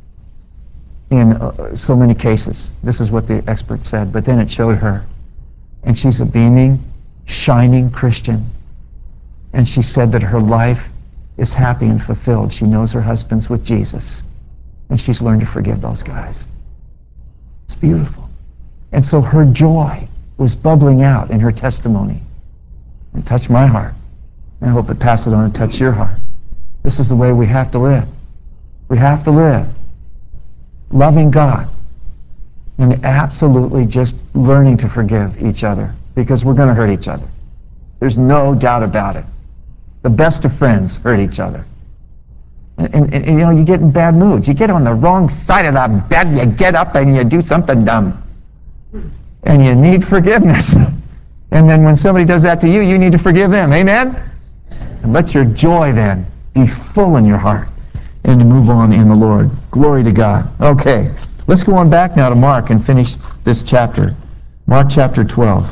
in so many cases. This is what the expert said. But then it showed her, and she's a beaming, shining Christian. And she said that her life is happy and fulfilled. She knows her husband's with Jesus, and she's learned to forgive those guys. It's beautiful. And so her joy was bubbling out in her testimony. It touched my heart. And I hope it passes on and touch your heart. This is the way we have to live. We have to live loving God and absolutely just learning to forgive each other, because we're going to hurt each other. There's no doubt about it. The best of friends hurt each other. And you know, you get in bad moods. You get on the wrong side of that bed, you get up and you do something dumb. And you need forgiveness. And then when somebody does that to you, you need to forgive them. Amen? And let your joy then be full in your heart and to move on in the Lord. Glory to God. Okay, let's go on back now to Mark and finish this chapter. Mark chapter 12.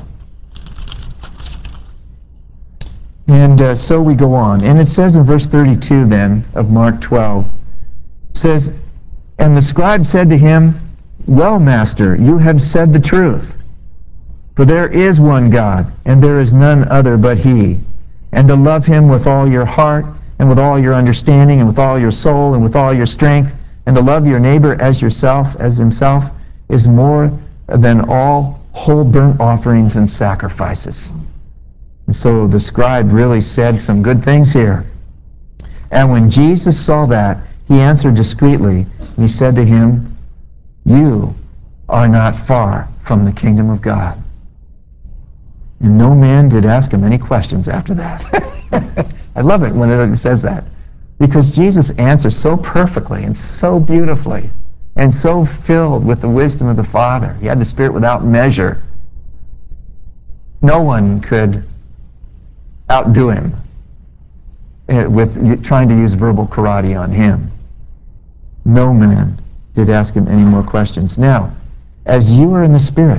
And so we go on. And it says in verse 32 then of Mark 12, it says, and the scribe said to him, well, Master, you have said the truth. For there is one God, and there is none other but He. And to love Him with all your heart, and with all your understanding, and with all your soul, and with all your strength, and to love your neighbor as yourself, as himself, is more than all whole burnt offerings and sacrifices. And so the scribe really said some good things here. And when Jesus saw that, He answered discreetly, and He said to him, you are not far from the kingdom of God. And no man did ask Him any questions after that. I love it when it says that, because Jesus answers so perfectly and so beautifully and so filled with the wisdom of the Father. He had the Spirit without measure. No one could outdo Him with trying to use verbal karate on Him. No man. did ask him any more questions. Now, as you are in the Spirit,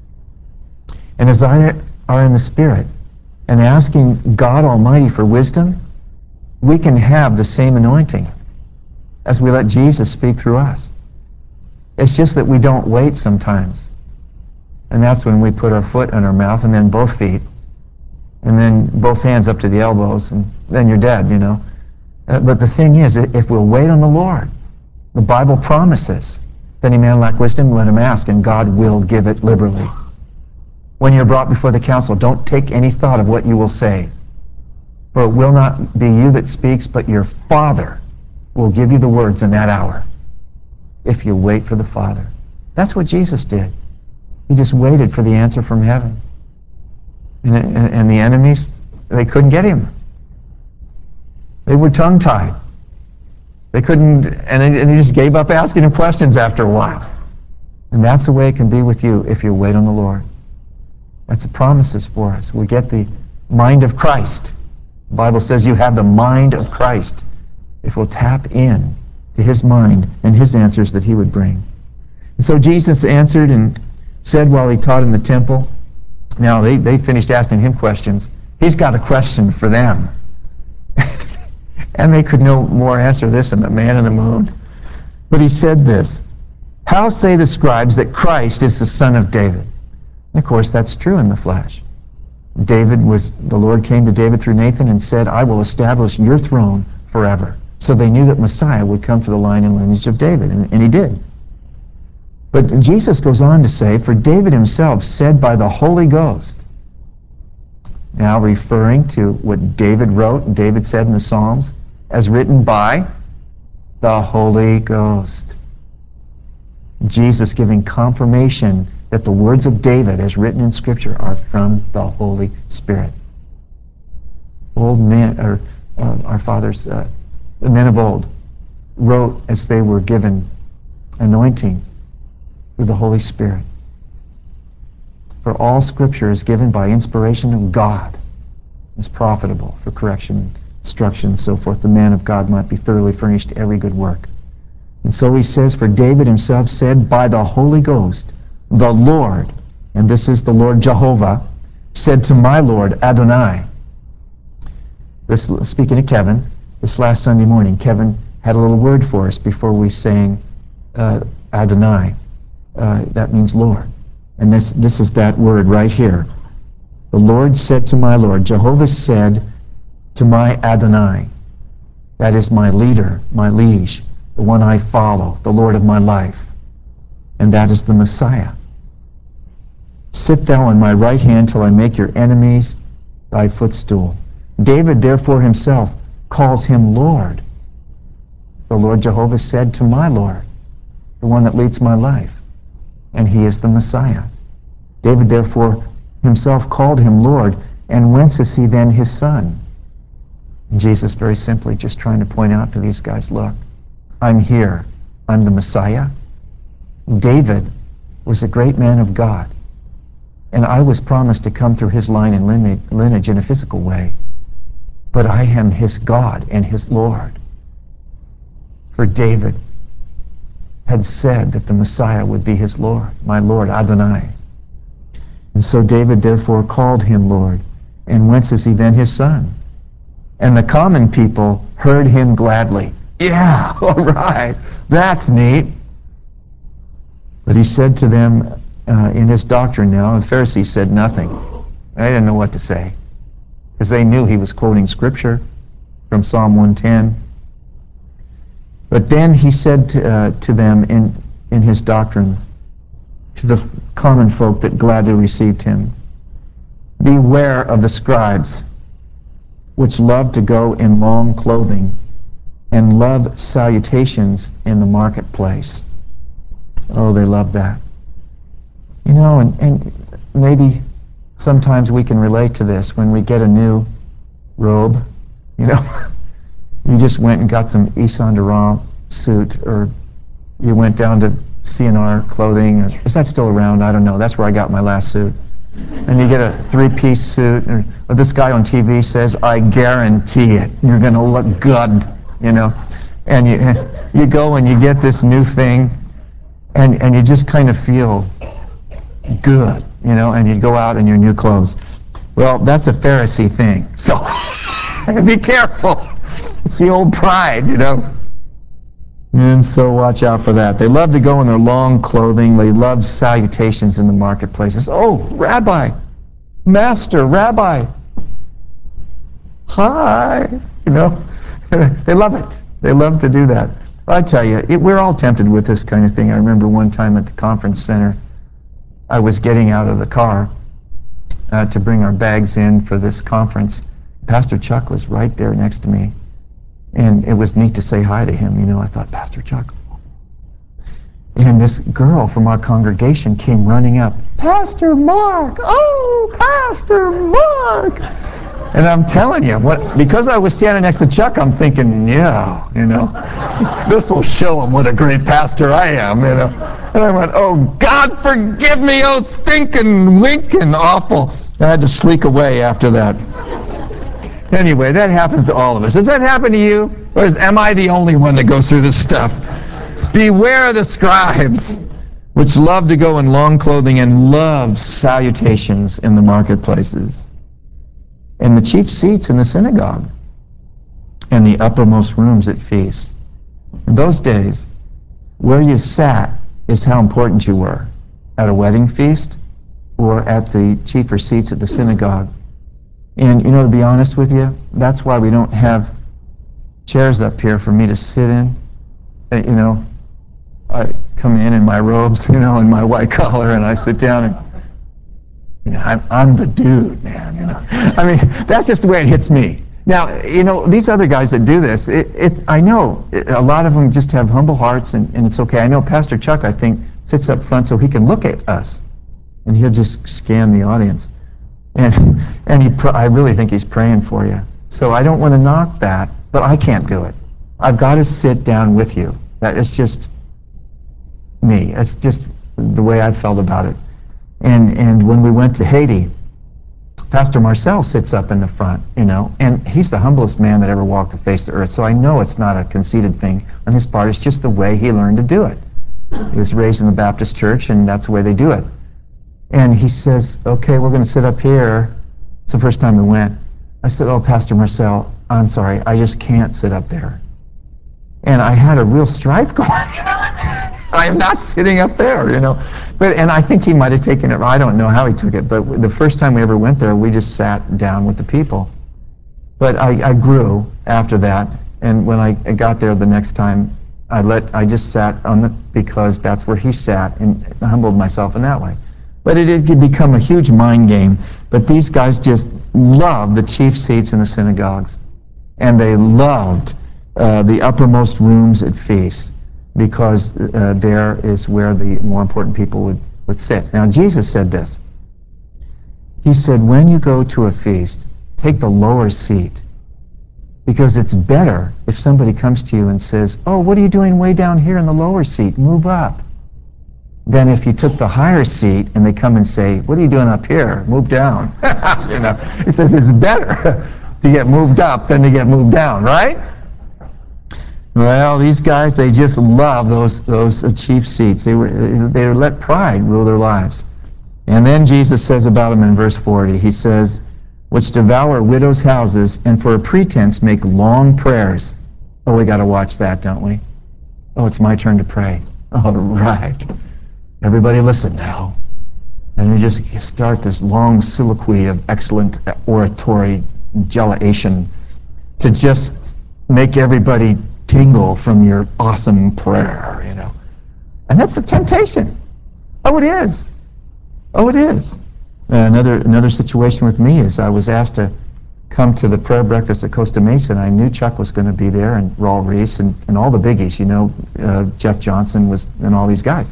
and as I are in the Spirit, and asking God Almighty for wisdom, we can have the same anointing as we let Jesus speak through us. It's just that we don't wait sometimes. And that's when we put our foot in our mouth, and then both feet, and then both hands up to the elbows, and then you're dead, you know. But the thing is, if we'll wait on the Lord, the Bible promises, if any man lack wisdom, let him ask, and God will give it liberally. When you're brought before the council, don't take any thought of what you will say. For it will not be you that speaks, but your Father will give you the words in that hour, if you wait for the Father. That's what Jesus did. He just waited for the answer from heaven. And the enemies, they couldn't get him. They were tongue-tied. They couldn't, and he just gave up asking him questions after a while. And that's the way it can be with you if you wait on the Lord. That's the promises for us. We get the mind of Christ. The Bible says you have the mind of Christ if we'll tap in to his mind and his answers that he would bring. And so Jesus answered and said while he taught in the temple. Now, they finished asking him questions. He's got a question for them. And they could no more answer this than the man in the moon. But he said this, how say the scribes that Christ is the son of David? And of course, that's true in the flesh. The Lord came to David through Nathan and said, I will establish your throne forever. So they knew that Messiah would come through the line and lineage of David, and he did. But Jesus goes on to say, for David himself said by the Holy Ghost, now referring to what David wrote and David said in the Psalms, as written by the Holy Ghost. Jesus giving confirmation that the words of David, as written in Scripture, are from the Holy Spirit. Old men, or our fathers, the men of old, wrote as they were given anointing through the Holy Spirit. For all Scripture is given by inspiration of God, is profitable for correction, instruction, and so forth. The man of God might be thoroughly furnished to every good work. And so he says, for David himself said, by the Holy Ghost, the Lord, and this is the Lord Jehovah, said to my Lord Adonai. This, speaking of Kevin, this last Sunday morning, Kevin had a little word for us before we sang Adonai. That means Lord. And this is that word right here. The Lord said to my Lord, Jehovah said to my Adonai, that is my leader, my liege, the one I follow, the Lord of my life. And that is the Messiah. Sit thou on my right hand till I make your enemies thy footstool. David therefore himself calls him Lord. The Lord Jehovah said to my Lord, the one that leads my life, and he is the Messiah. David therefore himself called him Lord, and whence is he then his son? And Jesus very simply just trying to point out to these guys, look, I'm here. I'm the Messiah. David was a great man of God, and I was promised to come through his line and lineage in a physical way, but I am his God and his Lord. For David had said that the Messiah would be his Lord, my Lord Adonai. And so David therefore called him Lord, and whence is he then his son? And the common people heard him gladly. Yeah, all right, that's neat. But he said to them in his doctrine now, the Pharisees said nothing. They didn't know what to say, because they knew he was quoting Scripture from Psalm 110. But then he said to them in his doctrine, to the common folk that gladly received him, beware of the scribes, which love to go in long clothing, and love salutations in the marketplace. Oh, they love that. You know, and maybe sometimes we can relate to this when we get a new robe. You know, you just went and got some Yves Saint Laurent suit, or you went down to CNR clothing. Is that still around? I don't know. That's where I got my last suit. And you get a three-piece suit, or this guy on TV says, I guarantee it, you're going to look good, you know. And you go and you get this new thing, and you just kind of feel good, and you go out in your new clothes. Well, that's a Pharisee thing. So be careful. It's the old pride, And so watch out for that. They love to go in their long clothing. They love salutations in the marketplaces. Oh, Rabbi, Master, Rabbi. Hi. They love it. They love to do that. I tell you, we're all tempted with this kind of thing. I remember one time at the conference center, I was getting out of the car to bring our bags in for this conference. Pastor Chuck was right there next to me. And it was neat to say hi to him. I thought, Pastor Chuck. And this girl from our congregation came running up. Pastor Mark! Oh, Pastor Mark! And I'm telling you, because I was standing next to Chuck, I'm thinking, this will show him what a great pastor I am, And I went, oh, God, forgive me, oh, stinking, winking, awful. I had to sleek away after that. Anyway, that happens to all of us. Does that happen to you? Or am I the only one that goes through this stuff? Beware the scribes, which love to go in long clothing and love salutations in the marketplaces, and the chief seats in the synagogue, and the uppermost rooms at feasts. In those days, where you sat is how important you were, at a wedding feast or at the chief seats at the synagogue. And, to be honest with you, that's why we don't have chairs up here for me to sit in. I come in my robes, in my white collar, and I sit down and, I'm the dude, man, I mean, that's just the way it hits me. Now, these other guys that do this, I know a lot of them just have humble hearts, and it's okay. I know Pastor Chuck, I think, sits up front so he can look at us, and he'll just scan the audience. And I really think he's praying for you. So I don't want to knock that, but I can't do it. I've got to sit down with you. It's just me. It's just the way I felt about it. And when we went to Haiti, Pastor Marcel sits up in the front, and he's the humblest man that ever walked the face of the earth. So I know it's not a conceited thing on his part. It's just the way he learned to do it. He was raised in the Baptist church, and that's the way they do it. And he says, okay, we're going to sit up here. It's the first time we went. I said, oh, Pastor Marcel, I'm sorry, I just can't sit up there. And I had a real strife going. I am not sitting up there, And I think he might have taken it, I don't know how he took it, but the first time we ever went there, we just sat down with the people. But I grew after that, and when I got there the next time, I just sat because that's where he sat, and humbled myself in that way. But it could become a huge mind game. But these guys just loved the chief seats in the synagogues. And they loved the uppermost rooms at feasts, because there is where the more important people would sit. Now, Jesus said this. He said, when you go to a feast, take the lower seat, because it's better if somebody comes to you and says, oh, what are you doing way down here in the lower seat? Move up. Than if you took the higher seat and they come and say, what are you doing up here? Move down. It says it's better to get moved up than to get moved down, right? Well, these guys, they just love those chief seats. They let pride rule their lives. And then Jesus says about them in verse 40, he says, which devour widows' houses and for a pretense make long prayers. Oh, we got to watch that, don't we? Oh, it's my turn to pray. All right. Everybody listen now. And you just start this long soliloquy of excellent oratory gelation to just make everybody tingle from your awesome prayer, And that's a temptation. Oh, it is. Oh, it is. Another situation with me is I was asked to come to the prayer breakfast at Costa Mesa, and I knew Chuck was going to be there, and Raul Reese, and all the biggies, Jeff Johnson and all these guys.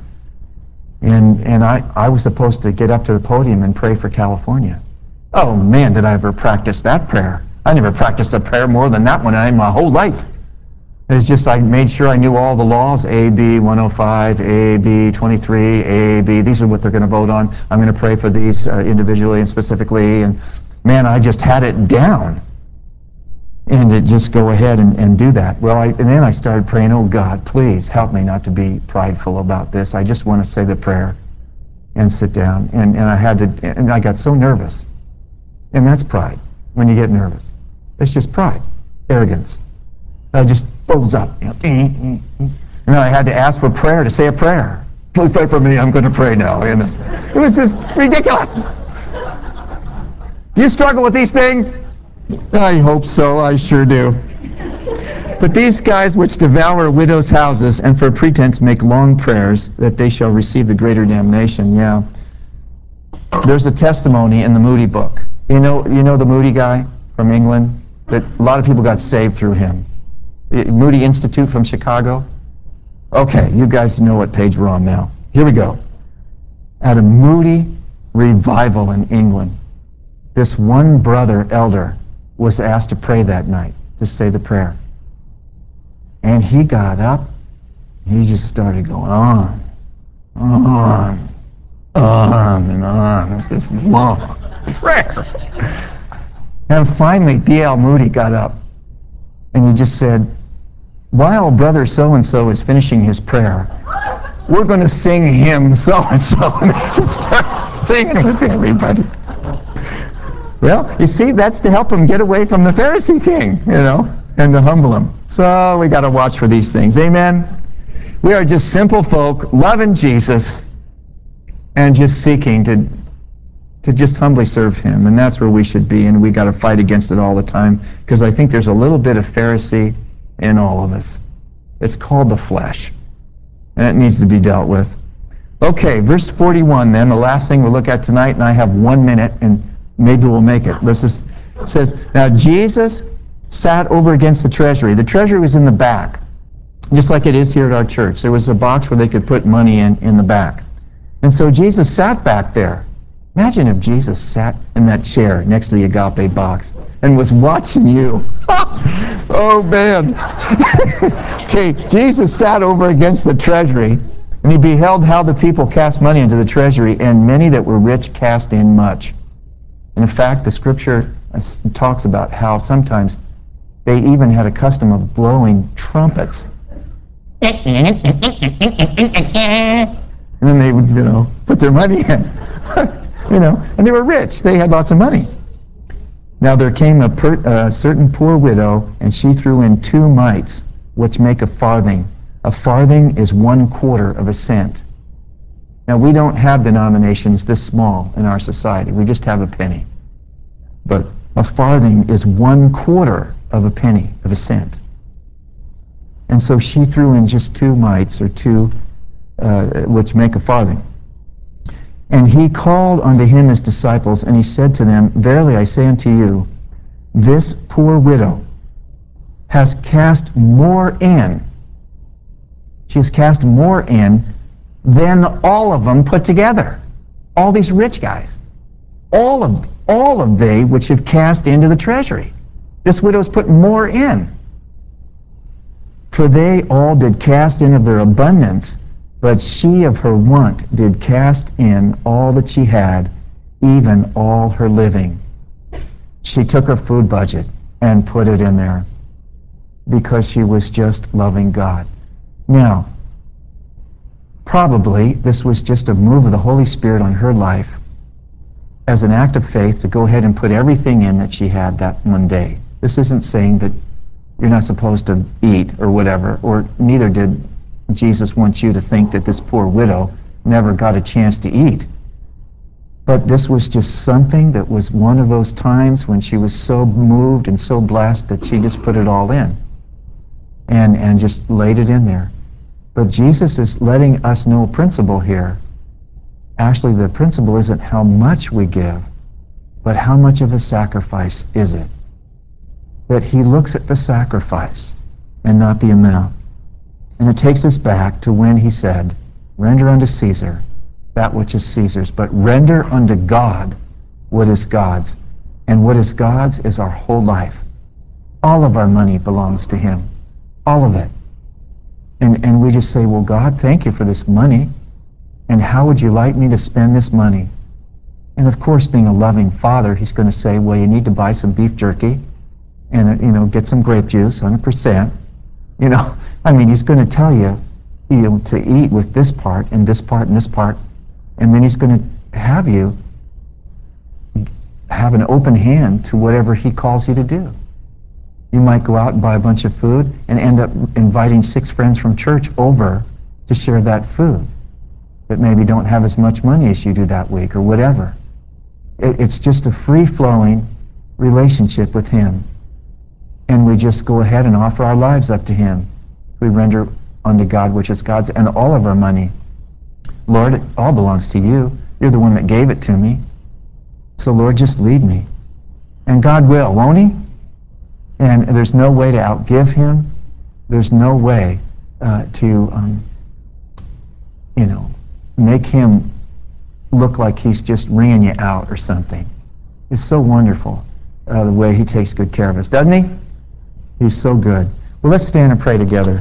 And I was supposed to get up to the podium and pray for California. Oh, man, did I ever practice that prayer. I never practiced a prayer more than that one in my whole life. It's just I made sure I knew all the laws, AB 105, AB 23, AB. These are what they're going to vote on. I'm going to pray for these individually and specifically. And, man, I just had it down. and to just go ahead and do that. Well, and then I started praying, oh God, please help me not to be prideful about this. I just want to say the prayer and sit down. And I got so nervous. And that's pride, when you get nervous. It's just pride, arrogance. I just froze up. And then I had to ask for prayer, to say a prayer. Please pray for me, I'm going to pray now. And it was just ridiculous. Do you struggle with these things? I hope so, I sure do. But these guys which devour widows' houses and for pretense make long prayers that they shall receive the greater damnation. Yeah. There's a testimony in the Moody book. You know the Moody guy from England? That a lot of people got saved through him. Moody Institute from Chicago. Okay, you guys know what page we're on now. Here we go. At a Moody revival in England, this one brother elder was asked to pray that night, to say the prayer. And he got up, he just started going on and on with this long prayer. And finally, D.L. Moody got up, and he just said, while brother so-and-so is finishing his prayer, we're going to sing hymn so-and-so. And they just started singing with everybody. Well, you see, that's to help him get away from the Pharisee thing, and to humble him. So we got to watch for these things. Amen? We are just simple folk, loving Jesus, and just seeking to just humbly serve him. And that's where we should be, and we got to fight against it all the time, because I think there's a little bit of Pharisee in all of us. It's called the flesh, and it needs to be dealt with. Okay, verse 41 then, the last thing we'll look at tonight, and I have 1 minute, and maybe we'll make it. It says, now Jesus sat over against the treasury. The treasury was in the back, just like it is here at our church. There was a box where they could put money in the back. And so Jesus sat back there. Imagine if Jesus sat in that chair next to the agape box and was watching you. Oh, man. Okay, Jesus sat over against the treasury, and he beheld how the people cast money into the treasury, and many that were rich cast in much. In fact, the scripture talks about how sometimes they even had a custom of blowing trumpets. And then they would, put their money in. And they were rich. They had lots of money. Now there came a certain poor widow, and she threw in 2 mites, which make a farthing. A farthing is 1/4 of a cent. Now we don't have denominations this small in our society. We just have a penny. But a farthing is 1/4 of a penny, of a cent. And so she threw in just 2 mites, or 2, which make a farthing. And he called unto him his disciples, and he said to them, verily I say unto you, this poor widow has cast more in. She has cast more in than all of them put together. All these rich guys. All of they which have cast into the treasury. This widow has put more in. For they all did cast in of their abundance, but she of her want did cast in all that she had, even all her living. She took her food budget and put it in there because she was just loving God. Now, probably this was just a move of the Holy Spirit on her life as an act of faith to go ahead and put everything in that she had that one day. This isn't saying that you're not supposed to eat or whatever, or neither did Jesus want you to think that this poor widow never got a chance to eat. But this was just something that was one of those times when she was so moved and so blessed that she just put it all in and just laid it in there. But Jesus is letting us know a principle here. Actually, the principle isn't how much we give, but how much of a sacrifice is it? That he looks at the sacrifice and not the amount. And it takes us back to when he said, render unto Caesar that which is Caesar's, but render unto God what is God's. And what is God's is our whole life. All of our money belongs to him. All of it. And we just say, well, God, thank you for this money. And how would you like me to spend this money? And of course, being a loving father, he's going to say, well, you need to buy some beef jerky, and get some grape juice, 100%. He's going to tell you, to eat with this part and this part and this part, and then he's going to have you have an open hand to whatever he calls you to do. You might go out and buy a bunch of food and end up inviting 6 friends from church over to share that food that maybe don't have as much money as you do that week or whatever. It's just a free-flowing relationship with him. And we just go ahead and offer our lives up to him. We render unto God which is God's, and all of our money. Lord, it all belongs to you. You're the one that gave it to me. So Lord, just lead me. And God will, won't he? And there's no way to outgive him. There's no way to make him look like he's just wringing you out or something. It's so wonderful the way he takes good care of us, doesn't he? He's so good. Well, let's stand and pray together.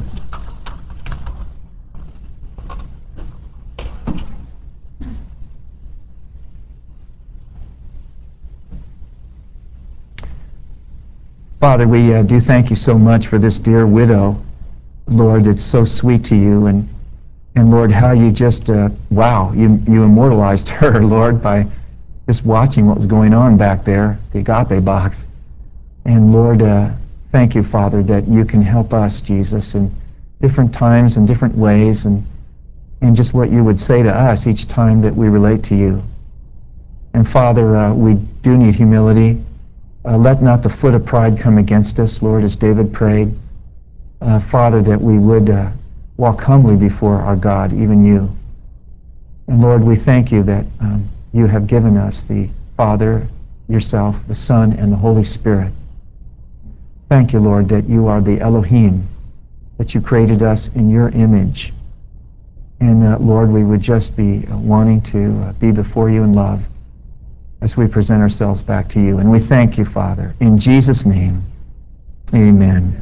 Father, we do thank you so much for this dear widow. Lord, it's so sweet to you. And Lord, how you just, you immortalized her, Lord, by just watching what was going on back there, the agape box. And Lord, thank you, Father, that you can help us, Jesus, in different times and different ways, and just what you would say to us each time that we relate to you. And Father, we do need humility. Let not the foot of pride come against us, Lord, as David prayed. Father, that we would walk humbly before our God, even you. And Lord, we thank you that you have given us the Father, yourself, the Son, and the Holy Spirit. Thank you, Lord, that you are the Elohim, that you created us in your image. And Lord, we would just be wanting to be before you in love as we present ourselves back to you. And we thank you, Father. In Jesus' name, amen.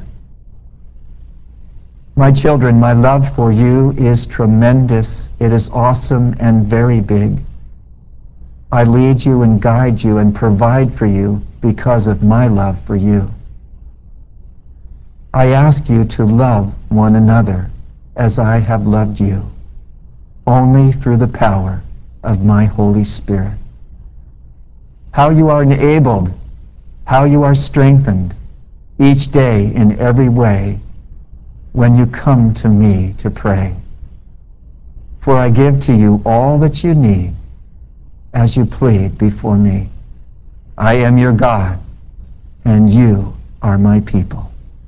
My children, my love for you is tremendous. It is awesome and very big. I lead you and guide you and provide for you because of my love for you. I ask you to love one another as I have loved you, only through the power of my Holy Spirit. How you are enabled, how you are strengthened each day in every way when you come to me to pray. For I give to you all that you need as you plead before me. I am your God, and you are my people.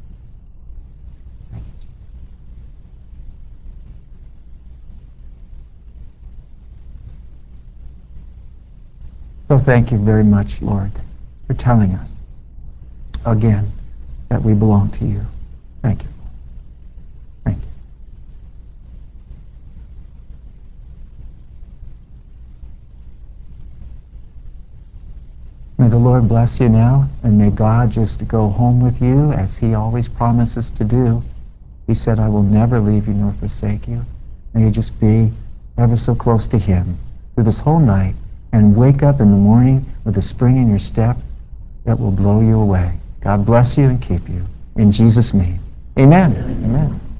So thank you very much, Lord, for telling us again that we belong to you. Thank you. Thank you. May the Lord bless you now, and may God just go home with you as he always promises to do. He said, I will never leave you nor forsake you. May you just be ever so close to him through this whole night, and wake up in the morning with a spring in your step that will blow you away. God bless you and keep you. In Jesus' name, amen. Amen.